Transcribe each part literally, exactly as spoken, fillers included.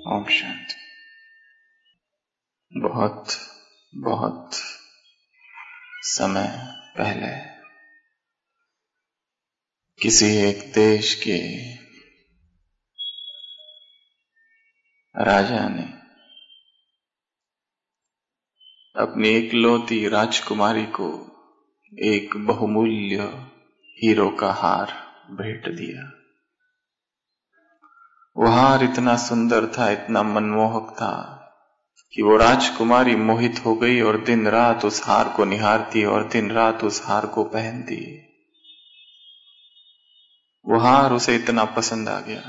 ओम शांति। बहुत बहुत समय पहले किसी एक देश के राजा ने अपनी इकलौती राजकुमारी को एक बहुमूल्य हीरो का हार भेंट दिया। वह हार इतना सुंदर था, इतना मनमोहक था कि वो राजकुमारी मोहित हो गई और दिन रात उस हार को निहारती और दिन रात उस हार को पहनती। वो हार उसे इतना पसंद आ गया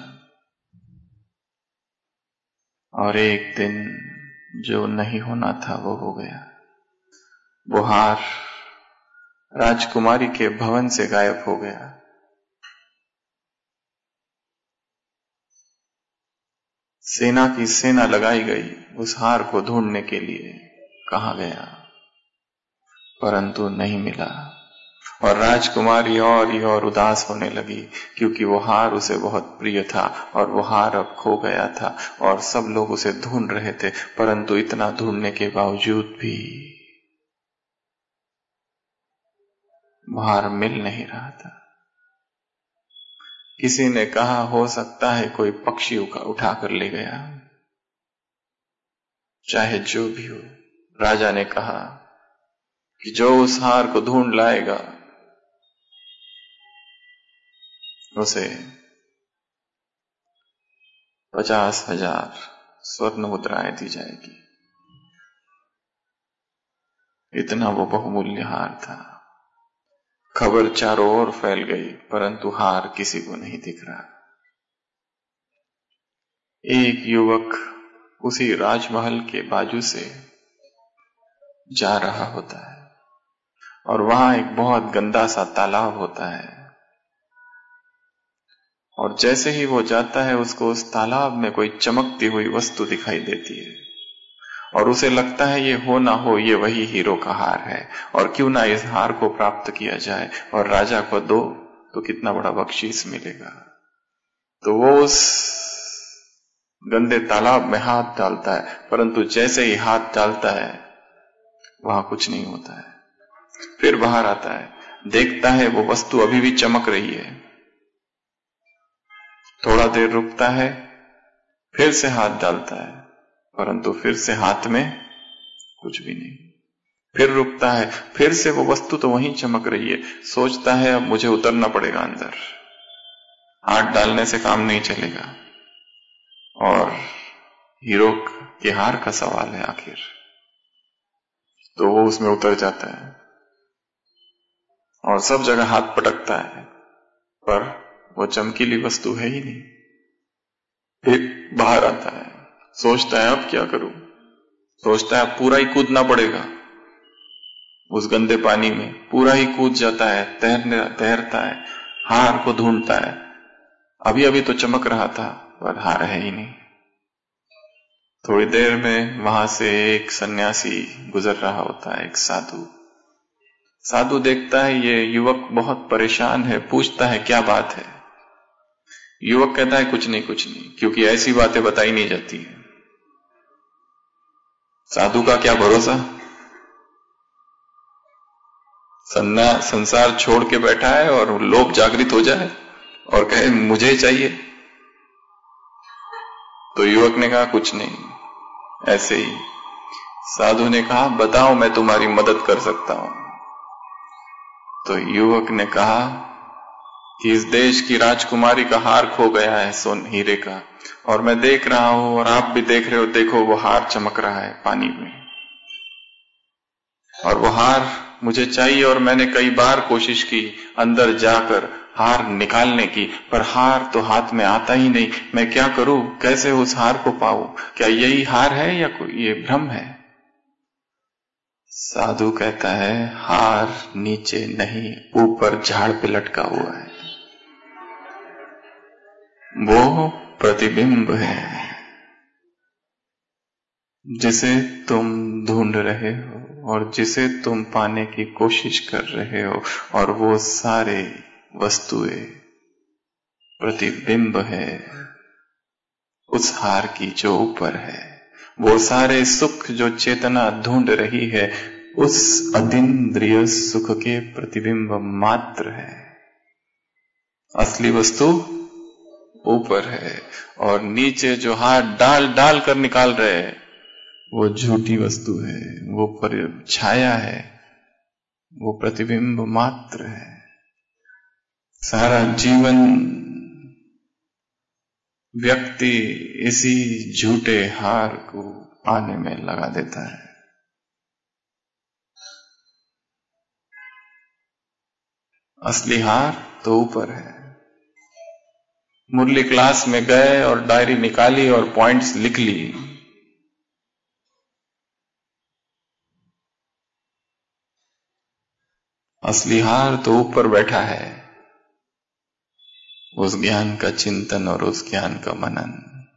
और एक दिन जो नहीं होना था वो हो गया। वो हार राजकुमारी के भवन से गायब हो गया। सेना की सेना लगाई गई उस हार को ढूंढने के लिए। कहाँ गया, परंतु नहीं मिला और राजकुमारी और ही और उदास होने लगी क्योंकि वो हार उसे बहुत प्रिय था और वो हार अब खो गया था और सब लोग उसे ढूंढ रहे थे, परंतु इतना ढूंढने के बावजूद भी हार मिल नहीं रहा था। किसी ने कहा हो सकता है कोई पक्षी उठा कर ले गया। चाहे जो भी हो, राजा ने कहा कि जो उस हार को ढूंढ लाएगा उसे पचास हजार स्वर्ण मुद्राएं दी जाएगी। इतना वो बहुमूल्य हार था। खबर चारों ओर फैल गई, परंतु हार किसी को नहीं दिख रहा। एक युवक उसी राजमहल के बाजू से जा रहा होता है और वहां एक बहुत गंदा सा तालाब होता है और जैसे ही वो जाता है उसको उस तालाब में कोई चमकती हुई वस्तु दिखाई देती है और उसे लगता है ये हो ना हो ये वही हीरो का हार है और क्यों ना इस हार को प्राप्त किया जाए और राजा को दो तो कितना बड़ा बख्शीश मिलेगा। तो वो उस गंदे तालाब में हाथ डालता है, परंतु जैसे ही हाथ डालता है वहां कुछ नहीं होता है। फिर बाहर आता है, देखता है वो वस्तु अभी भी चमक रही है। थोड़ा देर रुकता है, फिर से हाथ डालता है, परंतु फिर से हाथ में कुछ भी नहीं। फिर रुकता है, फिर से वो वस्तु तो वहीं चमक रही है। सोचता है अब मुझे उतरना पड़ेगा अंदर, हाथ डालने से काम नहीं चलेगा और हीरो के हार का सवाल है आखिर। तो वो उसमें उतर जाता है और सब जगह हाथ पटकता है, पर वो चमकीली वस्तु है ही नहीं। फिर बाहर आता है, सोचता है अब क्या करूं। सोचता है पूरा ही कूदना पड़ेगा उस गंदे पानी में। पूरा ही कूद जाता है, तैरने तैरता है, हार को ढूंढता है। अभी अभी तो चमक रहा था पर हार है ही नहीं। थोड़ी देर में वहां से एक सन्यासी गुजर रहा होता है, एक साधु। साधु देखता है ये युवक बहुत परेशान है, पूछता है क्या बात है। युवक कहता है कुछ नहीं कुछ नहीं, क्योंकि ऐसी बातें बताई नहीं जाती है। साधु का क्या भरोसा, सन्ना संसार छोड़ के बैठा है और लोभ जागृत हो जाए और कहे मुझे चाहिए। तो युवक ने कहा कुछ नहीं, ऐसे ही। साधु ने कहा बताओ मैं तुम्हारी मदद कर सकता हूं। तो युवक ने कहा कि इस देश की राजकुमारी का हार खो गया है, सोन हीरे का, और मैं देख रहा हूं और आप भी देख रहे हो, देखो वो हार चमक रहा है पानी में और वो हार मुझे चाहिए और मैंने कई बार कोशिश की अंदर जाकर हार निकालने की, पर हार तो हाथ में आता ही नहीं। मैं क्या करूं, कैसे उस हार को पाऊं? क्या यही हार है या कोई ये भ्रम है? साधु कहता है हार नीचे नहीं, ऊपर झाड़ पे लटका हुआ है, वो प्रतिबिंब है जिसे तुम ढूंढ रहे हो और जिसे तुम पाने की कोशिश कर रहे हो, और वो सारे वस्तुएं प्रतिबिंब है उस हार की जो ऊपर है, वो सारे सुख जो चेतना ढूंढ रही है उस अतीन्द्रिय सुख के प्रतिबिंब मात्र है। असली वस्तु ऊपर है और नीचे जो हाथ डाल डाल कर निकाल रहे हैं वो झूठी वस्तु है, वो पर छाया है, वो प्रतिबिंब मात्र है। सारा जीवन व्यक्ति इसी झूठे हार को पाने में लगा देता है। असली हार तो ऊपर है। मुरली क्लास में गए और डायरी निकाली और पॉइंट्स लिख ली, असली हार तो ऊपर बैठा है, उस ज्ञान का चिंतन और उस ज्ञान का मनन।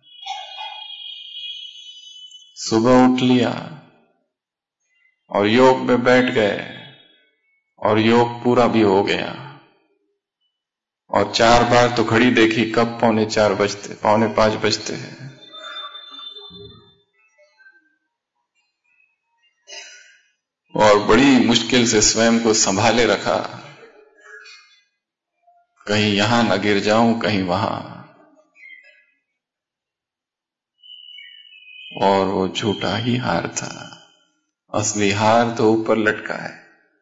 सुबह उठ लिया और योग में बैठ गए और योग पूरा भी हो गया और चार बार तो घड़ी देखी, कब पौने चार बजते, पौने पांच बजते हैं। और बड़ी मुश्किल से स्वयं को संभाले रखा, कहीं यहां न गिर जाऊं, कहीं वहां। और वो झूठा ही हार था, असली हार तो ऊपर लटका है।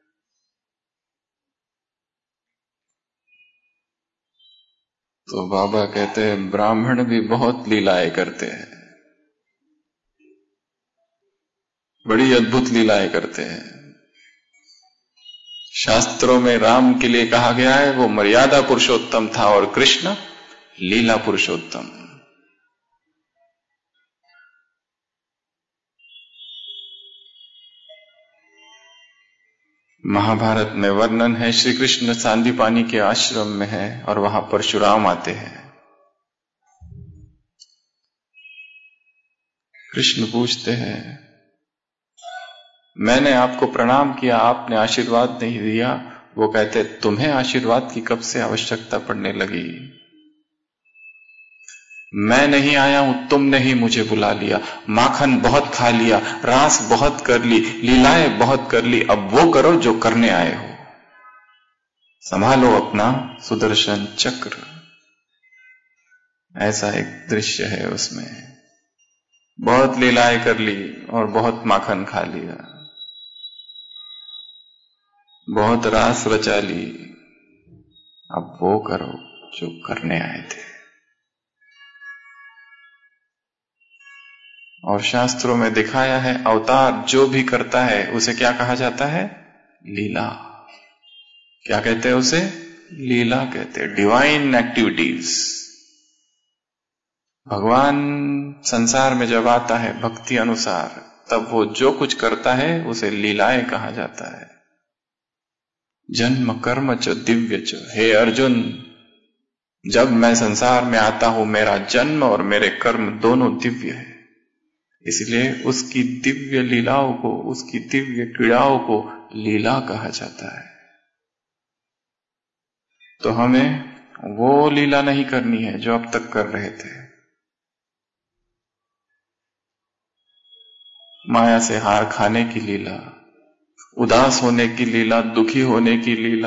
तो बाबा कहते हैं ब्राह्मण भी बहुत लीलाएं करते हैं, बड़ी अद्भुत लीलाएं करते हैं। शास्त्रों में राम के लिए कहा गया है वो मर्यादा पुरुषोत्तम था और कृष्ण लीला पुरुषोत्तम। महाभारत में वर्णन है, श्री कृष्ण सांदीपानी के आश्रम में है और वहां परशुराम आते हैं। कृष्ण पूछते हैं, मैंने आपको प्रणाम किया, आपने आशीर्वाद नहीं दिया। वो कहते, तुम्हें आशीर्वाद की कब से आवश्यकता पड़ने लगी? मैं नहीं आया हूं, तुमने ही मुझे बुला लिया। माखन बहुत खा लिया, रास बहुत कर ली, लीलाएं बहुत कर ली, अब वो करो जो करने आए हो। संभालो अपना सुदर्शन चक्र। ऐसा एक दृश्य है उसमें। बहुत लीलाएं कर ली और बहुत माखन खा लिया, बहुत रास रचा ली, अब वो करो जो करने आए थे। और शास्त्रों में दिखाया है, अवतार जो भी करता है उसे क्या कहा जाता है? लीला। क्या कहते हैं उसे? लीला कहते हैं, डिवाइन एक्टिविटीज। भगवान संसार में जब आता है भक्ति अनुसार, तब वो जो कुछ करता है उसे लीलाएं कहा जाता है। जन्म कर्म च दिव्य च, हे अर्जुन, जब मैं संसार में आता हूं मेरा जन्म और मेरे कर्म दोनों दिव्य है। इसलिए उसकी दिव्य लीलाओं को, उसकी दिव्य क्रीड़ाओं को लीला कहा जाता है। तो हमें वो लीला नहीं करनी है जो अब तक कर रहे थे। माया से हार खाने की लीला, उदास होने की लीला, दुखी होने की लीला,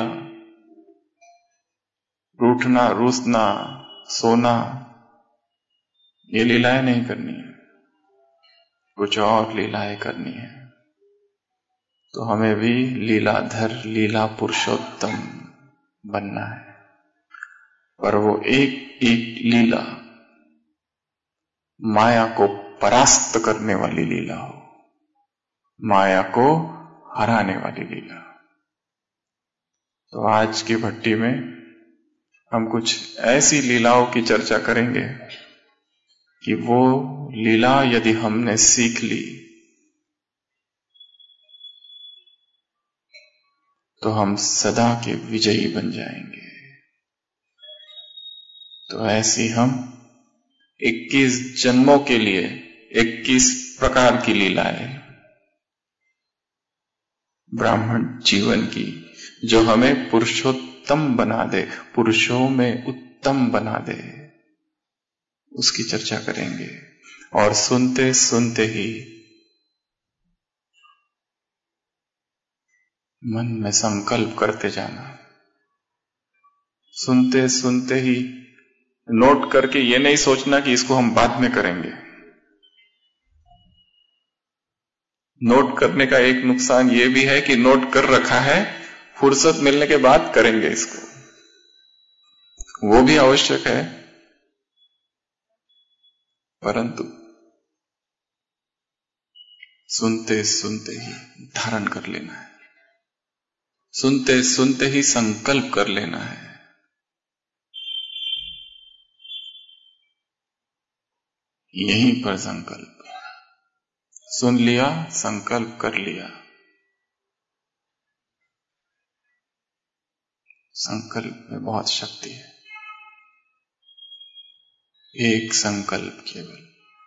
रूठना, रूसना, सोना, ये लीलाएं नहीं करनी है, कुछ और लीलाएं करनी है। तो हमें भी लीलाधर, लीला पुरुषोत्तम बनना है। पर वो एक एक लीला माया को परास्त करने वाली लीला हो, माया को हराने वाली लीला। तो आज की भट्टी में हम कुछ ऐसी लीलाओं की चर्चा करेंगे कि वो लीला यदि हमने सीख ली तो हम सदा के विजयी बन जाएंगे। तो ऐसी हम इक्कीस जन्मों के लिए इक्कीस प्रकार की लीलाएं ब्राह्मण जीवन की, जो हमें पुरुषोत्तम बना दे, पुरुषों में उत्तम बना दे, उसकी चर्चा करेंगे। और सुनते सुनते ही मन में संकल्प करते जाना, सुनते सुनते ही नोट करके ये नहीं सोचना कि इसको हम बाद में करेंगे। नोट करने का एक नुकसान ये भी है कि नोट कर रखा है, फुर्सत मिलने के बाद करेंगे इसको, वो भी आवश्यक है, परंतु सुनते सुनते ही धारण कर लेना है, सुनते सुनते ही संकल्प कर लेना है। यहीं पर संकल्प, सुन लिया, संकल्प कर लिया। संकल्प में बहुत शक्ति है। एक संकल्प केवल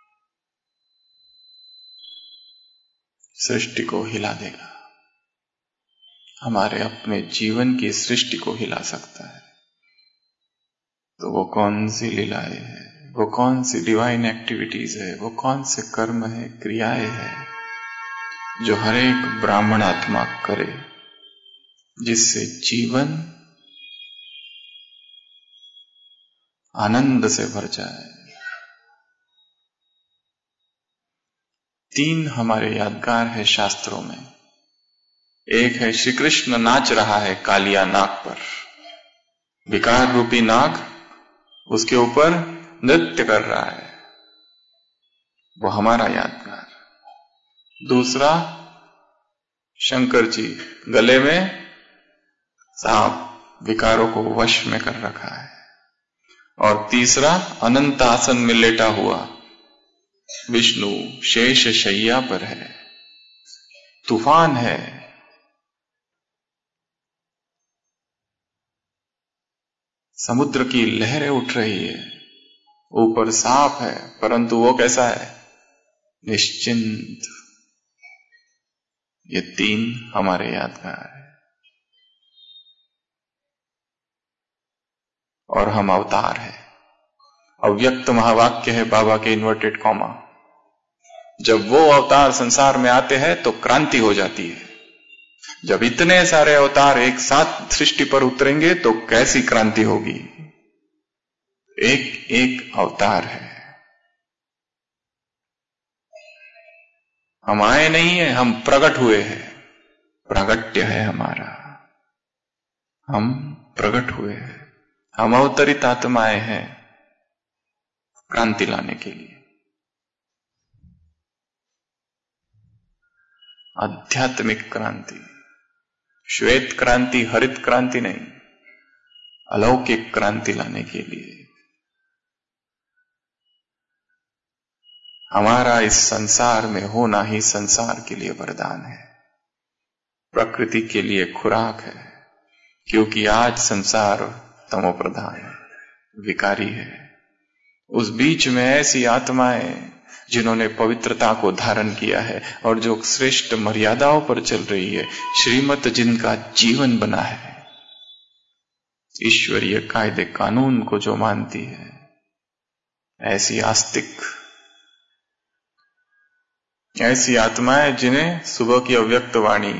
सृष्टि को हिला देगा, हमारे अपने जीवन की सृष्टि को हिला सकता है। तो वो कौन सी लीलाएं हैं, वो कौन सी डिवाइन एक्टिविटीज है, वो कौन से कर्म है, क्रियाएं है जो हर एक ब्राह्मण आत्मा करे, जिससे जीवन आनंद से भर जाए। तीन हमारे यादगार है शास्त्रों में। एक है श्री कृष्ण नाच रहा है कालिया नाग पर, विकार रूपी नाग उसके ऊपर नृत्य कर रहा है, वो हमारा यादगार। दूसरा, शंकर जी गले में सांप विकारों को वश में कर रखा है। और तीसरा, अनंत आसन में लेटा हुआ विष्णु शेष शैया पर है, तूफान है, समुद्र की लहरें उठ रही है, ऊपर सांप है, परंतु वो कैसा है, निश्चिंत। ये तीन हमारे यादगार है। और हम अवतार है। अव्यक्त महावाक्य है बाबा के इन्वर्टेड कॉमा। जब वो अवतार संसार में आते हैं तो क्रांति हो जाती है। जब इतने सारे अवतार एक साथ सृष्टि पर उतरेंगे तो कैसी क्रांति होगी। एक एक अवतार है। हम आए नहीं है, हम प्रकट हुए हैं। प्रागट्य है हमारा, हम प्रकट हुए हैं। हम अवतरित आत्माएं हैं क्रांति लाने के लिए। आध्यात्मिक क्रांति, श्वेत क्रांति, हरित क्रांति नहीं, अलौकिक क्रांति लाने के लिए। हमारा इस संसार में होना ही संसार के लिए वरदान है, प्रकृति के लिए खुराक है। क्योंकि आज संसार तमो प्रधान है, विकारी है। उस बीच में ऐसी आत्माएं जिन्होंने पवित्रता को धारण किया है और जो श्रेष्ठ मर्यादाओं पर चल रही है, श्रीमत जिनका जीवन बना है, ईश्वरीय कायदे कानून को जो मानती है, ऐसी आस्तिक, ऐसी आत्माएं जिन्हें सुबह की अव्यक्त वाणी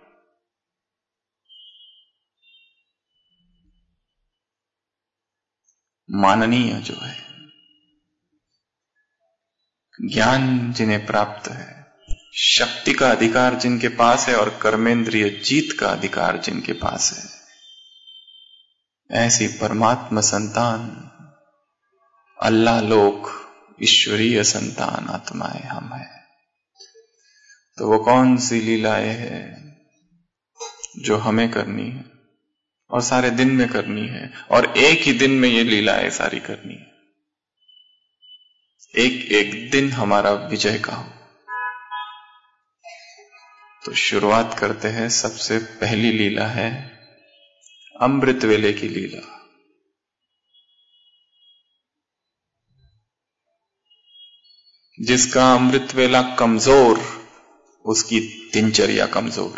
माननीय जो है, ज्ञान जिन्हें प्राप्त है, शक्ति का अधिकार जिनके पास है और कर्मेंद्रिय जीत का अधिकार जिनके पास है, ऐसी परमात्मा संतान, अल्लाह लोक, ईश्वरीय संतान आत्माएं हम हैं। तो वो कौन सी लीलाएं हैं जो हमें करनी है और सारे दिन में करनी है, और एक ही दिन में ये लीलाएं सारी करनी है। एक एक दिन हमारा विजय का हो। तो शुरुआत करते हैं। सबसे पहली लीला है अमृत वेले की लीला। जिसका अमृत वेला कमजोर, उसकी दिनचर्या कमजोर।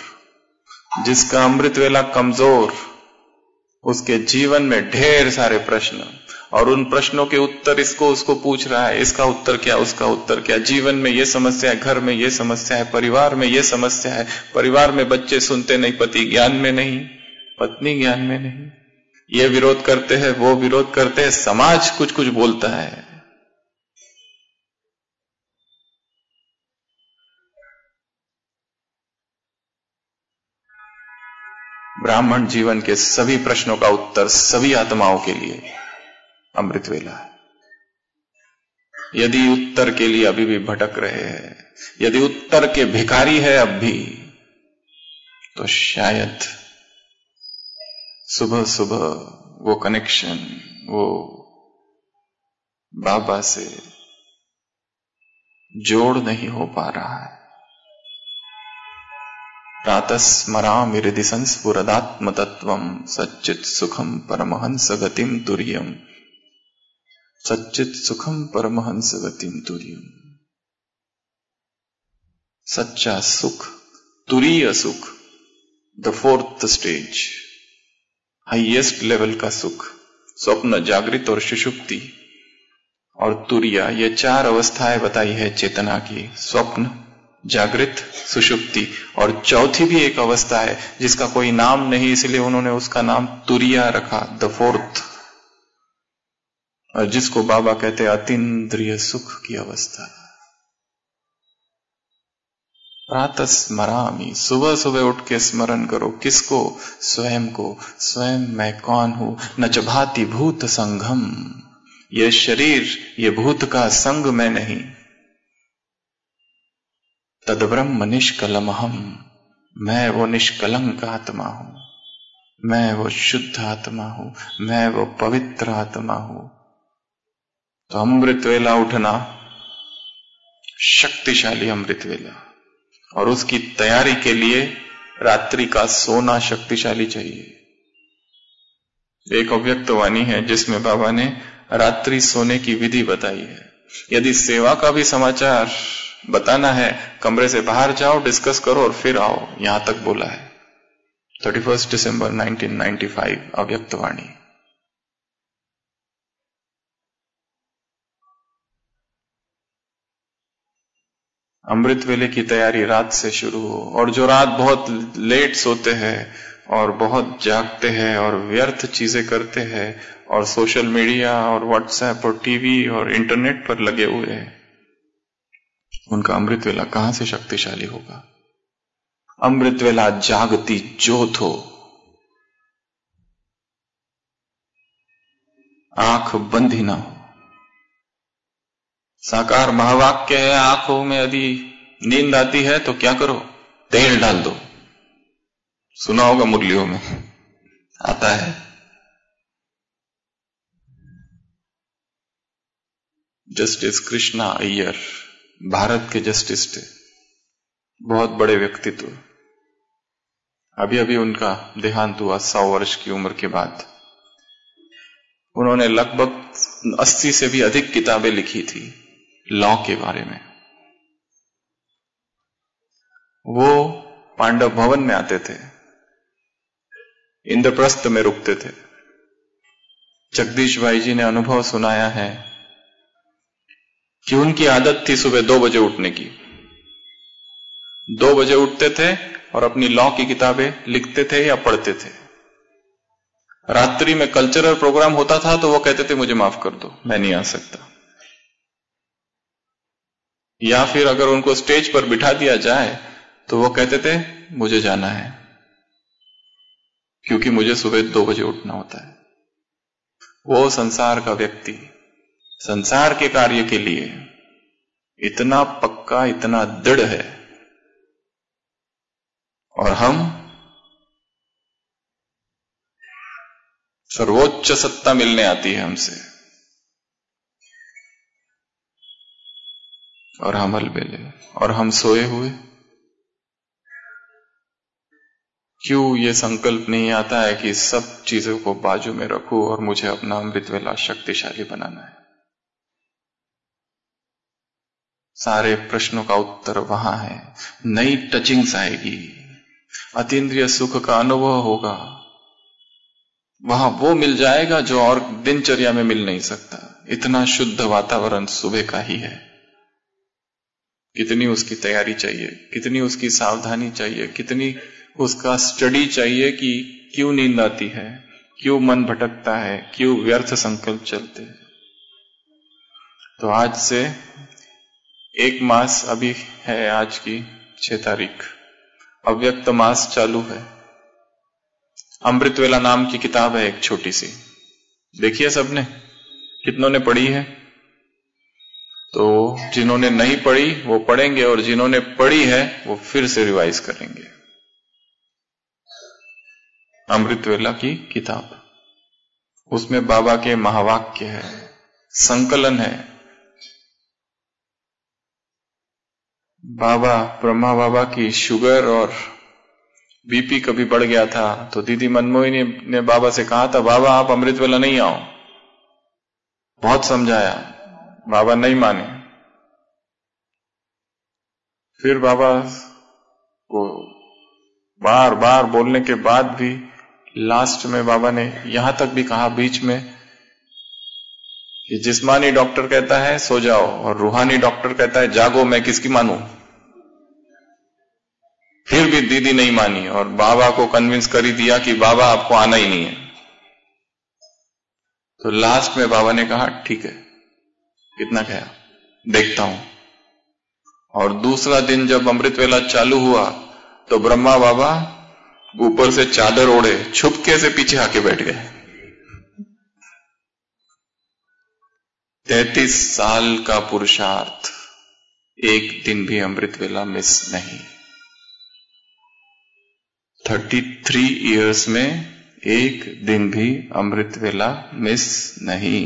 जिसका अमृत वेला कमजोर, उसके जीवन में ढेर सारे प्रश्न और उन प्रश्नों के उत्तर इसको उसको पूछ रहा है, इसका उत्तर क्या, उसका उत्तर क्या, जीवन में ये समस्या है, घर में ये समस्या है, परिवार में ये समस्या है, परिवार में बच्चे सुनते नहीं, पति ज्ञान में नहीं, पत्नी ज्ञान में नहीं, ये विरोध करते हैं, वो विरोध करते हैं, समाज कुछ कुछ बोलता है। ब्राह्मण जीवन के सभी प्रश्नों का उत्तर सभी आत्माओं के लिए अमृत वेला है। यदि उत्तर के लिए अभी भी भटक रहे हैं, यदि उत्तर के भिखारी है अब भी, तो शायद सुबह सुबह वो कनेक्शन, वो बाबा से जोड़ नहीं हो पा रहा है। प्रातस्मरामि हृदि संस्फुरदात्म तत्वम सच्चित् सुखम परमहंस गतिम तुर्यम, सच्चित् सुखम परमहंस गतिम तुर्यम। सच्चा सुख, तुरीय सुख, the fourth stage, highest level का सुख, स्वप्न, जागृत और सुषुप्ति और तुरिया, ये चार अवस्थाएं बताई है चेतना की, स्वप्न, जागृत, सुषुप्ति, और चौथी भी एक अवस्था है जिसका कोई नाम नहीं, इसलिए उन्होंने उसका नाम तुरिया रखा, द फोर्थ, और जिसको बाबा कहते हैं अतीन्द्रिय सुख की अवस्था। प्रातः स्मरामि, सुबह सुबह उठ के स्मरण करो, किसको? स्वयं को। स्वयं मैं कौन हूं? न च भाति भूत संघम, ये शरीर, ये भूत का संग मैं नहीं। तद ब्रह्म निष्कलमहम, मैं वो निष्कलंक आत्मा हूं, मैं वो शुद्ध आत्मा हूं, मैं वो पवित्र आत्मा हूं। तो अमृत वेला उठना शक्तिशाली अमृत वेला, और उसकी तैयारी के लिए रात्रि का सोना शक्तिशाली चाहिए। एक अव्यक्त वाणी है जिसमें बाबा ने रात्रि सोने की विधि बताई है। यदि सेवा का भी समाचार बताना है, कमरे से बाहर जाओ, डिस्कस करो और फिर आओ, यहां तक बोला है। Thirty first December nineteen ninety five, अव्यक्त वाणी। अमृत वेले की तैयारी रात से शुरू हो, और जो रात बहुत लेट सोते हैं और बहुत जागते हैं और व्यर्थ चीजें करते हैं और सोशल मीडिया और व्हाट्सएप और टीवी और इंटरनेट पर लगे हुए हैं, उनका अमृत वेला कहां से शक्तिशाली होगा? अमृत वेला जागती ज्योत हो, आंख बंद ही ना हो। साकार महावाक्य है, आंखों में यदि नींद आती है तो क्या करो? तेल डाल दो। सुना होगा मुरलियों में आता है। जस्टिस कृष्णा अय्यर भारत के जस्टिस थे, बहुत बड़े व्यक्तित्व। अभी अभी उनका देहांत हुआ सौ वर्ष की उम्र के बाद। उन्होंने लगभग अस्सी से भी अधिक किताबें लिखी थी लॉ के बारे में। वो पांडव भवन में आते थे, इंद्रप्रस्थ में रुकते थे। जगदीश भाई जी ने अनुभव सुनाया है कि उनकी आदत थी सुबह दो बजे उठने की। दो बजे उठते थे और अपनी लॉ की किताबें लिखते थे या पढ़ते थे। रात्रि में कल्चरल प्रोग्राम होता था तो वो कहते थे मुझे माफ कर दो, मैं नहीं आ सकता। या फिर अगर उनको स्टेज पर बिठा दिया जाए तो वो कहते थे मुझे जाना है, क्योंकि मुझे सुबह दो बजे उठना होता है। वो संसार का व्यक्ति संसार के कार्य के लिए इतना पक्का, इतना दृढ़ है, और हम सर्वोच्च सत्ता मिलने आती है हमसे, और हम अलबेले, और हम सोए हुए। क्यों ये संकल्प नहीं आता है कि सब चीजों को बाजू में रखूं और मुझे अपना अमृत वेला शक्तिशाली बनाना है? सारे प्रश्नों का उत्तर वहां है। नई टचिंग्स आएगी, अतीन्द्रिय सुख का अनुभव होगा, वहां वो मिल जाएगा जो और दिनचर्या में मिल नहीं सकता। इतना शुद्ध वातावरण सुबह का ही है। कितनी उसकी तैयारी चाहिए, कितनी उसकी सावधानी चाहिए, कितनी उसका स्टडी चाहिए कि क्यों नींद आती है, क्यों मन भटकता है, क्यों व्यर्थ संकल्प चलते हैं। तो आज से एक मास अभी है, आज की छह तारीख, अव्यक्त मास चालू है। अमृतवेला नाम की किताब है एक छोटी सी, देखिए सबने, कितनों ने पढ़ी है? तो जिन्होंने नहीं पढ़ी वो पढ़ेंगे, और जिन्होंने पढ़ी है वो फिर से रिवाइज करेंगे। अमृतवेला की किताब, उसमें बाबा के महावाक्य है, संकलन है। बाबा, ब्रह्मा बाबा की शुगर और बीपी कभी बढ़ गया था, तो दीदी मनमोहिनी ने बाबा से कहा था, बाबा आप अमृतवेला नहीं आओ। बहुत समझाया, बाबा नहीं माने। फिर बाबा को बार बार बोलने के बाद भी लास्ट में बाबा ने यहां तक भी कहा बीच में कि जिस्मानी डॉक्टर कहता है सो जाओ और रूहानी डॉक्टर कहता है जागो, मैं किसकी मानूं? फिर भी दीदी नहीं मानी और बाबा को कन्विंस कर ही दिया कि बाबा आपको आना ही नहीं है। तो लास्ट में बाबा ने कहा ठीक है, कितना गया देखता हूं। और दूसरा दिन जब अमृतवेला चालू हुआ तो ब्रह्मा बाबा ऊपर से चादर ओढ़े छुपके से पीछे आके बैठ गए। तैतीस साल का पुरुषार्थ, एक दिन भी अमृतवेला मिस नहीं। थर्टी थ्री इयर्स में एक दिन भी अमृतवेला मिस नहीं।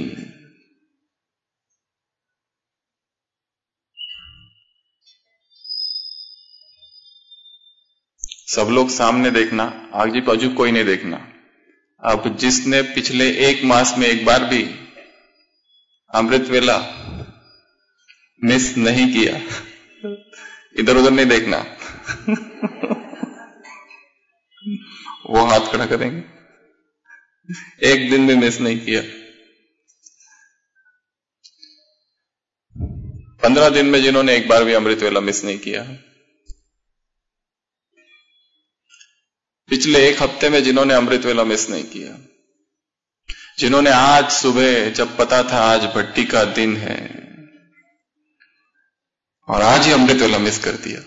सब लोग सामने देखना, आगे बाजू कोई नहीं देखना। अब जिसने पिछले एक मास में एक बार भी अमृतवेला मिस नहीं किया, इधर उधर नहीं देखना, वो हाथ खड़ा करेंगे। एक दिन भी मिस नहीं किया। पंद्रह दिन में जिन्होंने एक बार भी अमृतवेला मिस नहीं किया, पिछले एक हफ्ते में जिन्होंने अमृतवेला मिस नहीं किया, जिन्होंने आज सुबह जब पता था आज भट्टी का दिन है और आज ही अमृतवेला मिस कर दिया।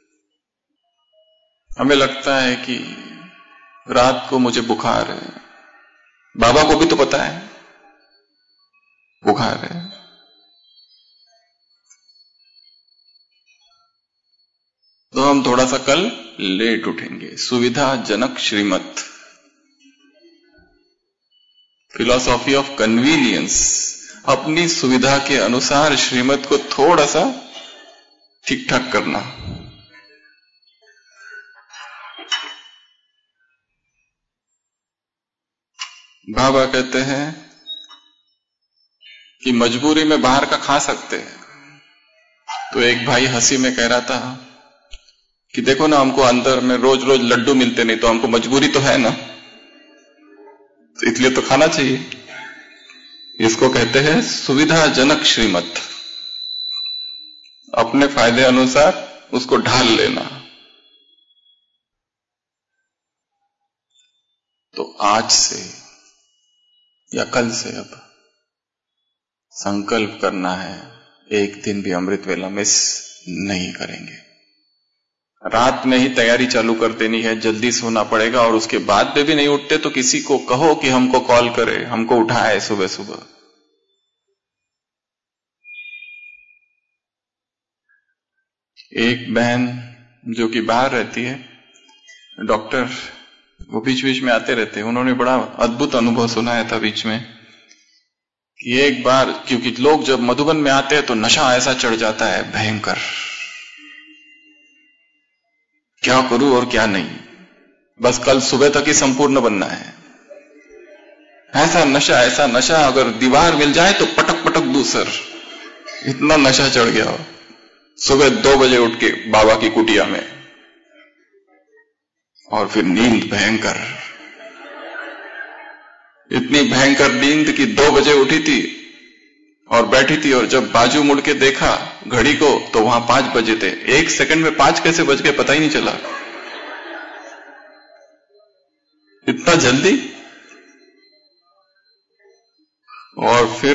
हमें लगता है कि रात को मुझे बुखार है, बाबा को भी तो पता है बुखार है। तो हम थोड़ा सा कल लेट उठेंगे। सुविधाजनक श्रीमत, फिलॉसॉफी ऑफ कन्वीनियंस, अपनी सुविधा के अनुसार श्रीमत को थोड़ा सा ठीक ठाक करना। बाबा कहते हैं कि मजबूरी में बाहर का खा सकते हैं। तो एक भाई हंसी में कह रहा था कि देखो ना, हमको अंदर में रोज रोज लड्डू मिलते नहीं, तो हमको मजबूरी तो है ना, तो इसलिए तो खाना चाहिए। इसको कहते हैं सुविधाजनक श्रीमत, अपने फायदे अनुसार उसको ढाल लेना। तो आज से या कल से अब संकल्प करना है, एक दिन भी अमृतवेला मिस नहीं करेंगे। रात में ही तैयारी चालू कर देनी है, जल्दी सोना पड़ेगा, और उसके बाद में भी नहीं उठते तो किसी को कहो कि हमको कॉल करे, हमको उठाए सुबह सुबह। एक बहन जो कि बाहर रहती है, डॉक्टर, वो बीच बीच में आते रहते हैं, उन्होंने बड़ा अद्भुत अनुभव सुनाया था बीच में कि एक बार, क्योंकि लोग जब मधुबन में आते हैं तो नशा ऐसा चढ़ जाता है भयंकर, क्या करूं और क्या नहीं, बस कल सुबह तक ही संपूर्ण बनना है। ऐसा नशा, ऐसा नशा, अगर दीवार मिल जाए तो पटक पटक दूसर, इतना नशा चढ़ गया हो। सुबह दो बजे उठ के बाबा की कुटिया में, और फिर नींद भयंकर। इतनी भयंकर नींद कि दो बजे उठी थी और बैठी थी, और जब बाजू मुड़ के देखा घड़ी को तो वहां पांच बजे थे। एक सेकंड में पांच कैसे बज गए पता ही नहीं चला, इतना जल्दी। और फिर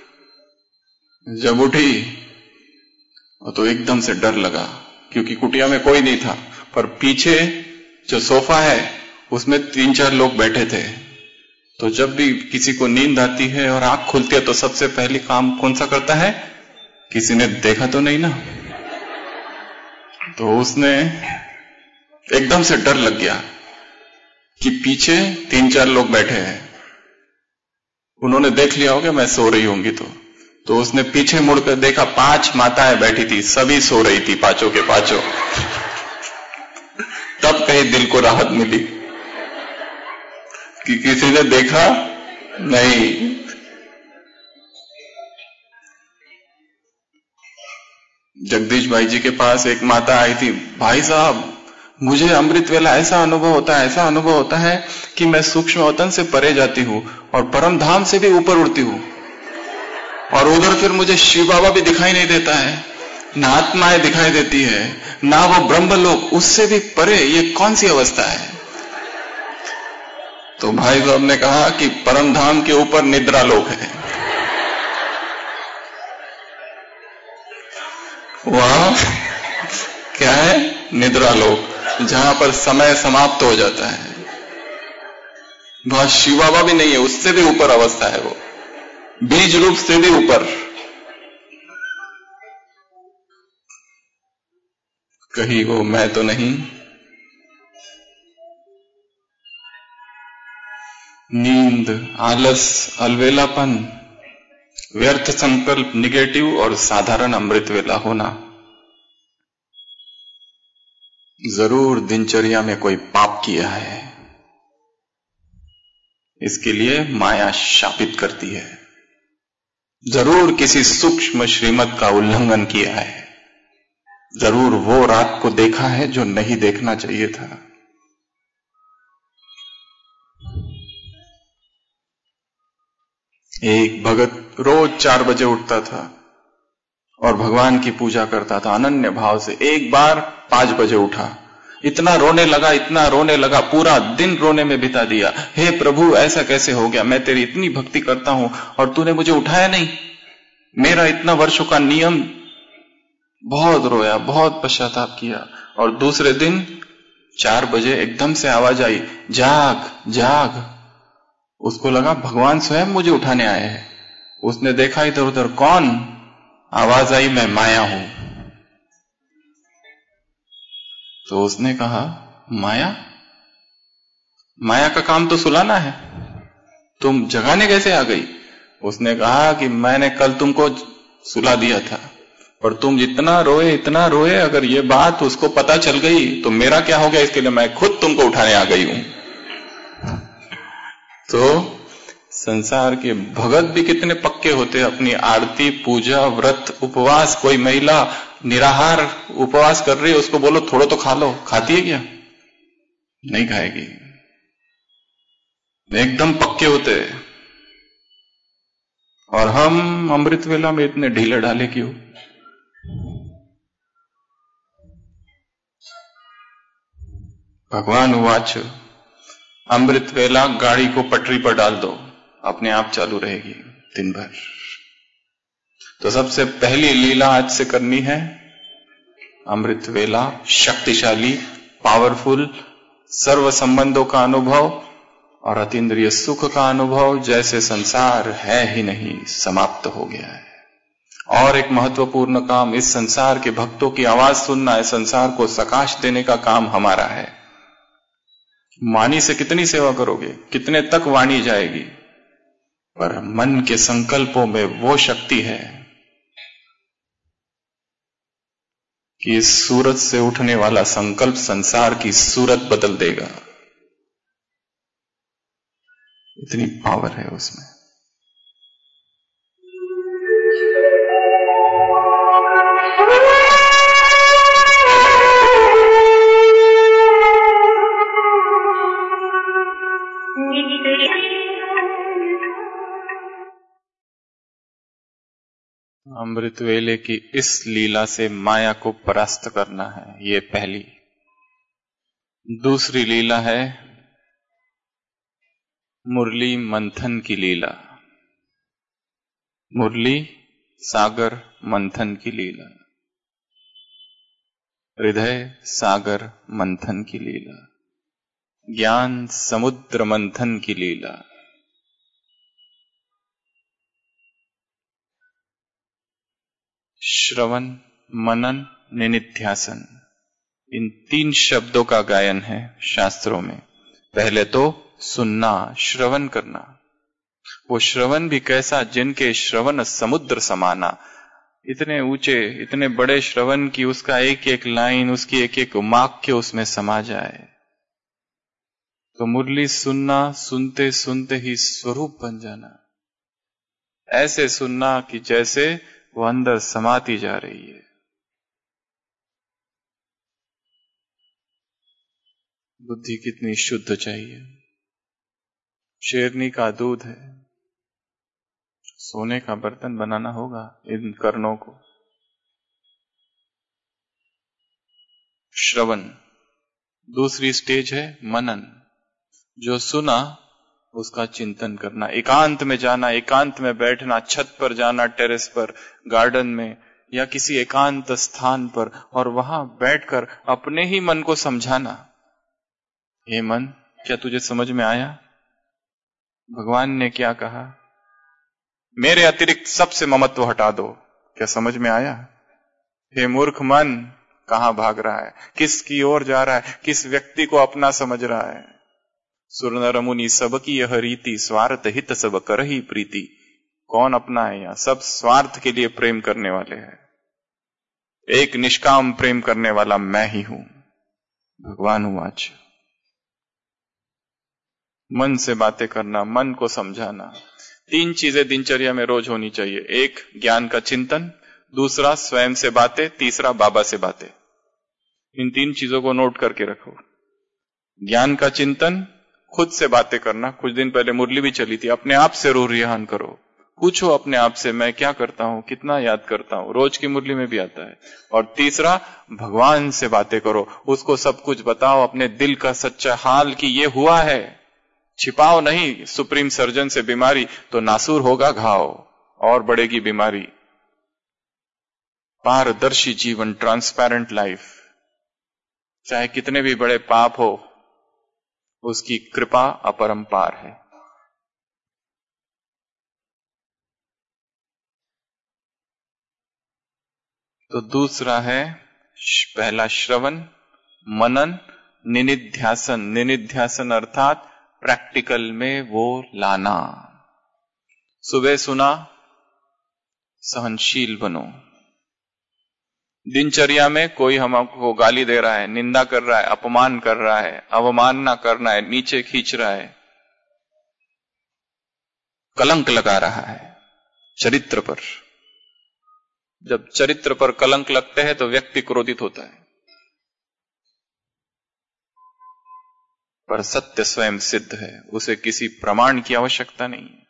जब उठी तो एकदम से डर लगा, क्योंकि कुटिया में कोई नहीं था, पर पीछे जो सोफा है उसमें तीन चार लोग बैठे थे। तो जब भी किसी को नींद आती है और आंख खुलती है तो सबसे पहले काम कौन सा करता है, किसी ने देखा तो नहीं ना। तो उसने एकदम से डर लग गया कि पीछे तीन चार लोग बैठे हैं, उन्होंने देख लिया होगा मैं सो रही होंगी। तो तो उसने पीछे मुड़कर देखा, पांच माताएं बैठी थी, सभी सो रही थी, पांचों के पांचों। तब कहीं दिल को राहत मिली कि किसी ने देखा नहीं। जगदीश भाई जी के पास एक माता आई थी, भाई साहब मुझे अमृत वेला ऐसा अनुभव होता है, ऐसा अनुभव होता है कि मैं सूक्ष्म वतन से परे जाती हूँ और परम धाम से भी ऊपर उड़ती हूँ, और उधर फिर मुझे शिव बाबा भी दिखाई नहीं देता है, ना आत्माएं दिखाई देती है, ना वो ब्रह्मलोक, उससे भी परे ये कौन सी अवस्था है। तो भाई साहब ने कहा कि परम धाम के ऊपर निद्रा लोक है, वहां क्या है, निद्रा लोक, जहां पर समय समाप्त हो जाता है। वहां शिव बाबा भी नहीं है, उससे भी ऊपर अवस्था है, वो बीज रूप से भी ऊपर। कहीं वो मैं तो नहीं। नींद, आलस, अलवेलापन, व्यर्थ संकल्प, निगेटिव और साधारण अमृत वेला होना, जरूर दिनचर्या में कोई पाप किया है, इसके लिए माया शापित करती है। जरूर किसी सूक्ष्म श्रीमत का उल्लंघन किया है, जरूर वो रात को देखा है जो नहीं देखना चाहिए था। एक भगत रोज चार बजे उठता था और भगवान की पूजा करता था अनन्य भाव से। एक बार पांच बजे उठा, इतना रोने लगा, इतना रोने लगा, पूरा दिन रोने में बिता दिया। हे प्रभु ऐसा कैसे हो गया, मैं तेरी इतनी भक्ति करता हूं और तूने मुझे उठाया नहीं, मेरा इतना वर्षों का नियम। बहुत रोया, बहुत पश्चाताप किया। और दूसरे दिन चार बजे एकदम से आवाज आई, जाग जाग। उसको लगा भगवान स्वयं मुझे उठाने आए हैं। उसने देखा इधर उधर, कौन? आवाज आई, मैं माया हूं। तो उसने कहा, माया? माया का काम तो सुलाना है, तुम जगाने कैसे आ गई? उसने कहा कि मैंने कल तुमको सुला दिया था, और तुम इतना रोए इतना रोए, अगर ये बात उसको पता चल गई तो मेरा क्या हो गया, इसके लिए मैं खुद तुमको उठाने आ गई हूं। तो संसार के भगत भी कितने पक्के होते हैं, अपनी आरती, पूजा, व्रत, उपवास। कोई महिला निराहार उपवास कर रही है, उसको बोलो थोड़ा तो खा लो, खाती है क्या? नहीं खाएगी। एकदम पक्के होते हैं। और हम अमृत वेला में इतने ढीले ढाले क्यों? भगवान उवाच, अमृत वेला गाड़ी को पटरी पर डाल दो, अपने आप चालू रहेगी दिन भर। तो सबसे पहली लीला आज से करनी है अमृत वेला, शक्तिशाली, पावरफुल, सर्व संबंधों का अनुभव और अतीन्द्रिय सुख का अनुभव, जैसे संसार है ही नहीं, समाप्त हो गया है। और एक महत्वपूर्ण काम, इस संसार के भक्तों की आवाज सुनना है, संसार को सकाश देने का काम हमारा है। वाणी से कितनी सेवा करोगे, कितने तक वाणी जाएगी, पर मन के संकल्पों में वो शक्ति है कि इस सूरत से उठने वाला संकल्प संसार की सूरत बदल देगा। इतनी पावर है उसमें। अमृत वेले की इस लीला से माया को परास्त करना है, ये पहली। दूसरी लीला है मुरली मंथन की लीला, मुरली सागर मंथन की लीला, हृदय सागर मंथन की लीला, ज्ञान समुद्र मंथन की लीला। श्रवण, मनन, निनिध्यासन, इन तीन शब्दों का गायन है शास्त्रों में। पहले तो सुनना, श्रवण करना। वो श्रवण भी कैसा, जिनके श्रवण समुद्र समाना, इतने ऊंचे, इतने बड़े श्रवण की उसका एक एक लाइन, उसकी एक एक वाक्य उसमें समा जाए। तो मुरली सुनना, सुनते सुनते ही स्वरूप बन जाना। ऐसे सुनना कि जैसे वो अंदर समाती जा रही है। बुद्धि कितनी शुद्ध चाहिए। शेरनी का दूध है, सोने का बर्तन बनाना होगा इन कर्णों को। श्रवण। दूसरी स्टेज है मनन। जो सुना उसका चिंतन करना, एकांत में जाना, एकांत में बैठना, छत पर जाना, टेरेस पर, गार्डन में या किसी एकांत स्थान पर, और वहां बैठकर अपने ही मन को समझाना, हे मन, क्या तुझे समझ में आया भगवान ने क्या कहा? मेरे अतिरिक्त सबसे ममत्व हटा दो, क्या समझ में आया? हे मूर्ख मन, कहां भाग रहा है, किसकी ओर जा रहा है, किस व्यक्ति को अपना समझ रहा है? सुर नर मुनि सबकी यह रीति, स्वार्थ हित सब कर ही प्रीति। कौन अपना है यहाँ? सब स्वार्थ के लिए प्रेम करने वाले हैं। एक निष्काम प्रेम करने वाला मैं ही हूं। भगवान उवाच। मन से बातें करना, मन को समझाना। तीन चीजें दिनचर्या में रोज होनी चाहिए। एक, ज्ञान का चिंतन, दूसरा स्वयं से बातें, तीसरा बाबा से बातें। इन तीन चीजों को नोट करके रखो। ज्ञान का चिंतन, खुद से बातें करना। कुछ दिन पहले मुरली भी चली थी, अपने आप से रूह रिहान करो, पूछो अपने आप से, मैं क्या करता हूं, कितना याद करता हूं। रोज की मुरली में भी आता है। और तीसरा, भगवान से बातें करो, उसको सब कुछ बताओ, अपने दिल का सच्चा हाल कि ये हुआ है। छिपाओ नहीं सुप्रीम सर्जन से बीमारी, तो नासूर होगा घाव और बढ़ेगी बीमारी। पारदर्शी जीवन, ट्रांसपेरेंट लाइफ, चाहे कितने भी बड़े पाप हो, उसकी कृपा अपरंपार है। तो दूसरा है, पहला श्रवण, मनन, निनिध्यासन। निनिध्यासन अर्थात प्रैक्टिकल में वो लाना। सुबह सुना, सहनशील बनो। दिनचर्या में कोई हमको गाली दे रहा है, निंदा कर रहा है, अपमान कर रहा है, अवमानना करना है, नीचे खींच रहा है, कलंक लगा रहा है चरित्र पर। जब चरित्र पर कलंक लगते हैं तो व्यक्ति क्रोधित होता है, पर सत्य स्वयं सिद्ध है, उसे किसी प्रमाण की आवश्यकता नहीं है।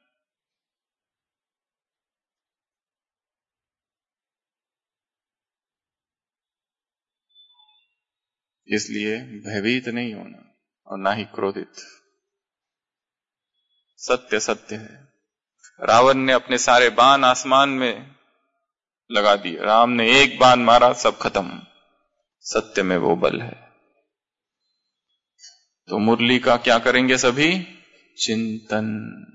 इसलिए भयभीत नहीं होना और ना ही क्रोधित। सत्य सत्य है। रावण ने अपने सारे बाण आसमान में लगा दिए, राम ने एक बाण मारा, सब खत्म। सत्य में वो बल है। तो मुरली का क्या करेंगे सभी? चिंतन।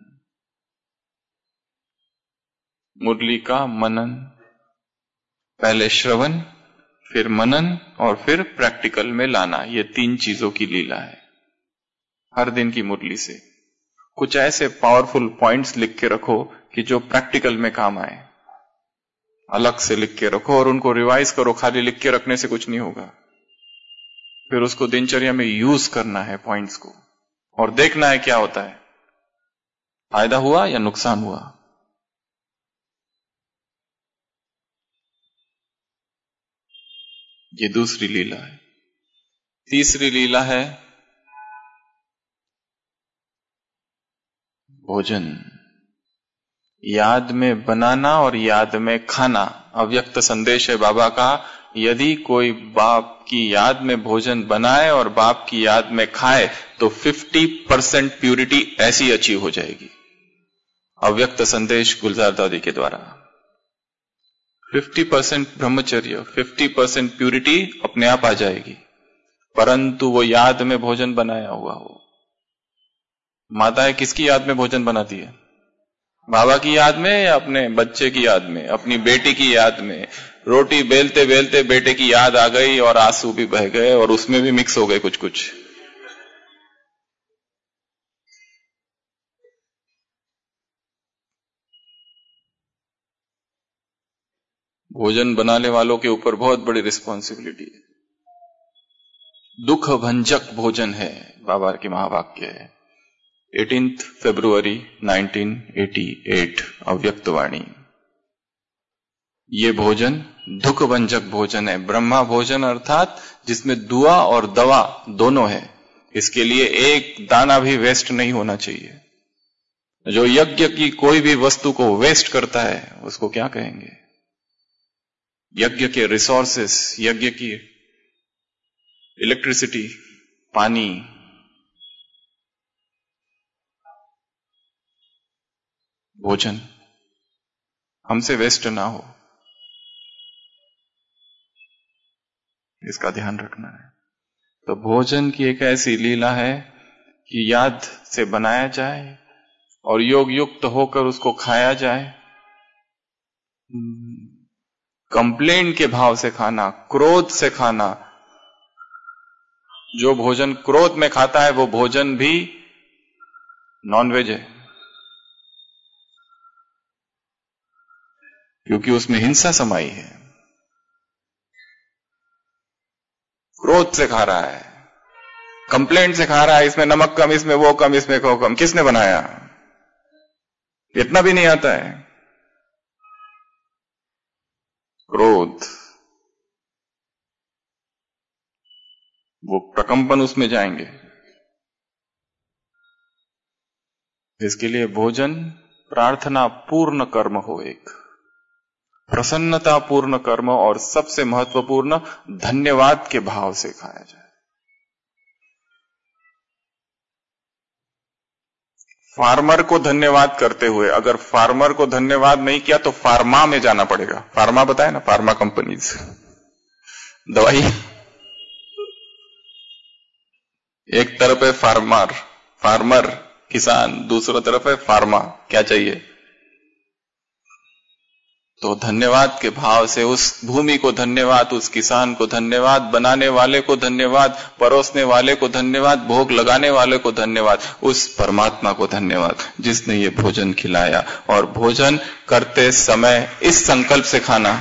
मुरली का मनन, पहले श्रवण, फिर मनन और फिर प्रैक्टिकल में लाना। ये तीन चीजों की लीला है हर दिन की मुरली से। कुछ ऐसे पावरफुल पॉइंट्स लिख के रखो कि जो प्रैक्टिकल में काम आए। अलग से लिख के रखो और उनको रिवाइज करो। खाली लिख के रखने से कुछ नहीं होगा। फिर उसको दिनचर्या में यूज करना है पॉइंट्स को, और देखना है क्या होता है, फायदा हुआ या नुकसान हुआ। ये दूसरी लीला है। तीसरी लीला है भोजन। याद में बनाना और याद में खाना। अव्यक्त संदेश है बाबा का, यदि कोई बाप की याद में भोजन बनाए और बाप की याद में खाए तो पचास परसेंट प्यूरिटी ऐसी अचीव हो जाएगी। अव्यक्त संदेश गुलजार दादी के द्वारा पचास परसेंट ब्रह्मचर्य, पचास परसेंट प्यूरिटी अपने आप आ जाएगी, परंतु वो याद में भोजन बनाया हुआ हो। माताएं किसकी याद में भोजन बनाती है? बाबा की याद में या अपने बच्चे की याद में, अपनी बेटी की याद में? रोटी बेलते बेलते बेटे की याद आ गई और आंसू भी बह गए और उसमें भी मिक्स हो गए कुछ कुछ। भोजन बनाने वालों के ऊपर बहुत बड़ी रिस्पॉन्सिबिलिटी है। दुख भंजक भोजन है, बाबा की महावाक्य है। अठारह फरवरी उन्नीस सौ अट्ठासी, अव्यक्त वाणी। ये भोजन दुख भंजक भोजन है। ब्रह्मा भोजन अर्थात जिसमें दुआ और दवा दोनों है। इसके लिए एक दाना भी वेस्ट नहीं होना चाहिए। जो यज्ञ की कोई भी वस्तु को वेस्ट करता है उसको क्या कहेंगे? यज्ञ के रिसोर्सेस, यज्ञ की इलेक्ट्रिसिटी, पानी, भोजन हमसे वेस्ट ना हो, इसका ध्यान रखना है। तो भोजन की एक ऐसी लीला है कि याद से बनाया जाए और योग युक्त होकर उसको खाया जाए। कंप्लेंट के भाव से खाना, क्रोध से खाना। जो भोजन क्रोध में खाता है वो भोजन भी नॉनवेज है, क्योंकि उसमें हिंसा समाई है। क्रोध से खा रहा है, कंप्लेंट से खा रहा है, इसमें नमक कम, इसमें वो कम, इसमें वो कम। किसने बनाया? इतना भी नहीं आता है। क्रोध, वो प्रकंपन उसमें जाएंगे। इसके लिए भोजन प्रार्थना पूर्ण कर्म हो, एक प्रसन्नता पूर्ण कर्म, और सबसे महत्वपूर्ण धन्यवाद के भाव से खाया जाए। फार्मर को धन्यवाद करते हुए, अगर फार्मर को धन्यवाद नहीं किया तो फार्मा में जाना पड़ेगा। फार्मा बताए ना, फार्मा कंपनीज, दवाई। एक तरफ है फार्मर, फार्मर किसान, दूसरा तरफ है फार्मा। क्या चाहिए? तो धन्यवाद के भाव से उस भूमि को धन्यवाद, उस किसान को धन्यवाद, बनाने वाले को धन्यवाद, परोसने वाले को धन्यवाद, भोग लगाने वाले को धन्यवाद, उस परमात्मा को धन्यवाद जिसने ये भोजन खिलाया। और भोजन करते समय इस संकल्प से खाना,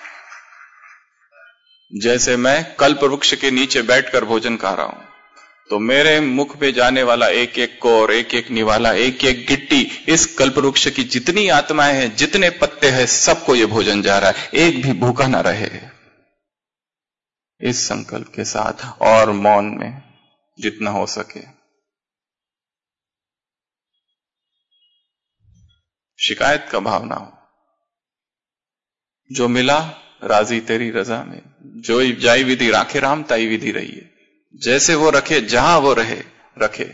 जैसे मैं कल्प वृक्ष के नीचे बैठकर भोजन खा रहा हूं तो मेरे मुख पे जाने वाला एक एक कोर, एक एक निवाला, एक एक गिट्टी, इस कल्प वृक्ष की जितनी आत्माएं हैं, जितने पत्ते हैं, सबको ये भोजन जा रहा है, एक भी भूखा ना रहे। इस संकल्प के साथ और मौन में जितना हो सके। शिकायत का भाव ना हो। जो मिला राजी तेरी रजा में, जो जाई विधि राखे राम ताई विधि रही है। जैसे वो रखे, जहां वो रहे रखे,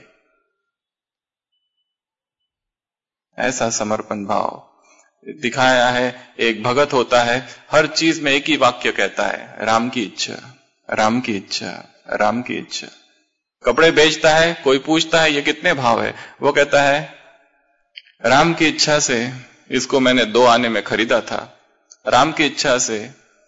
ऐसा समर्पण भाव दिखाया है। एक भगत होता है, हर चीज में एक ही वाक्य कहता है, राम की इच्छा, राम की इच्छा, राम की इच्छा। कपड़े बेचता है, कोई पूछता है ये कितने भाव है, वो कहता है राम की इच्छा से इसको मैंने दो आने में खरीदा था, राम की इच्छा से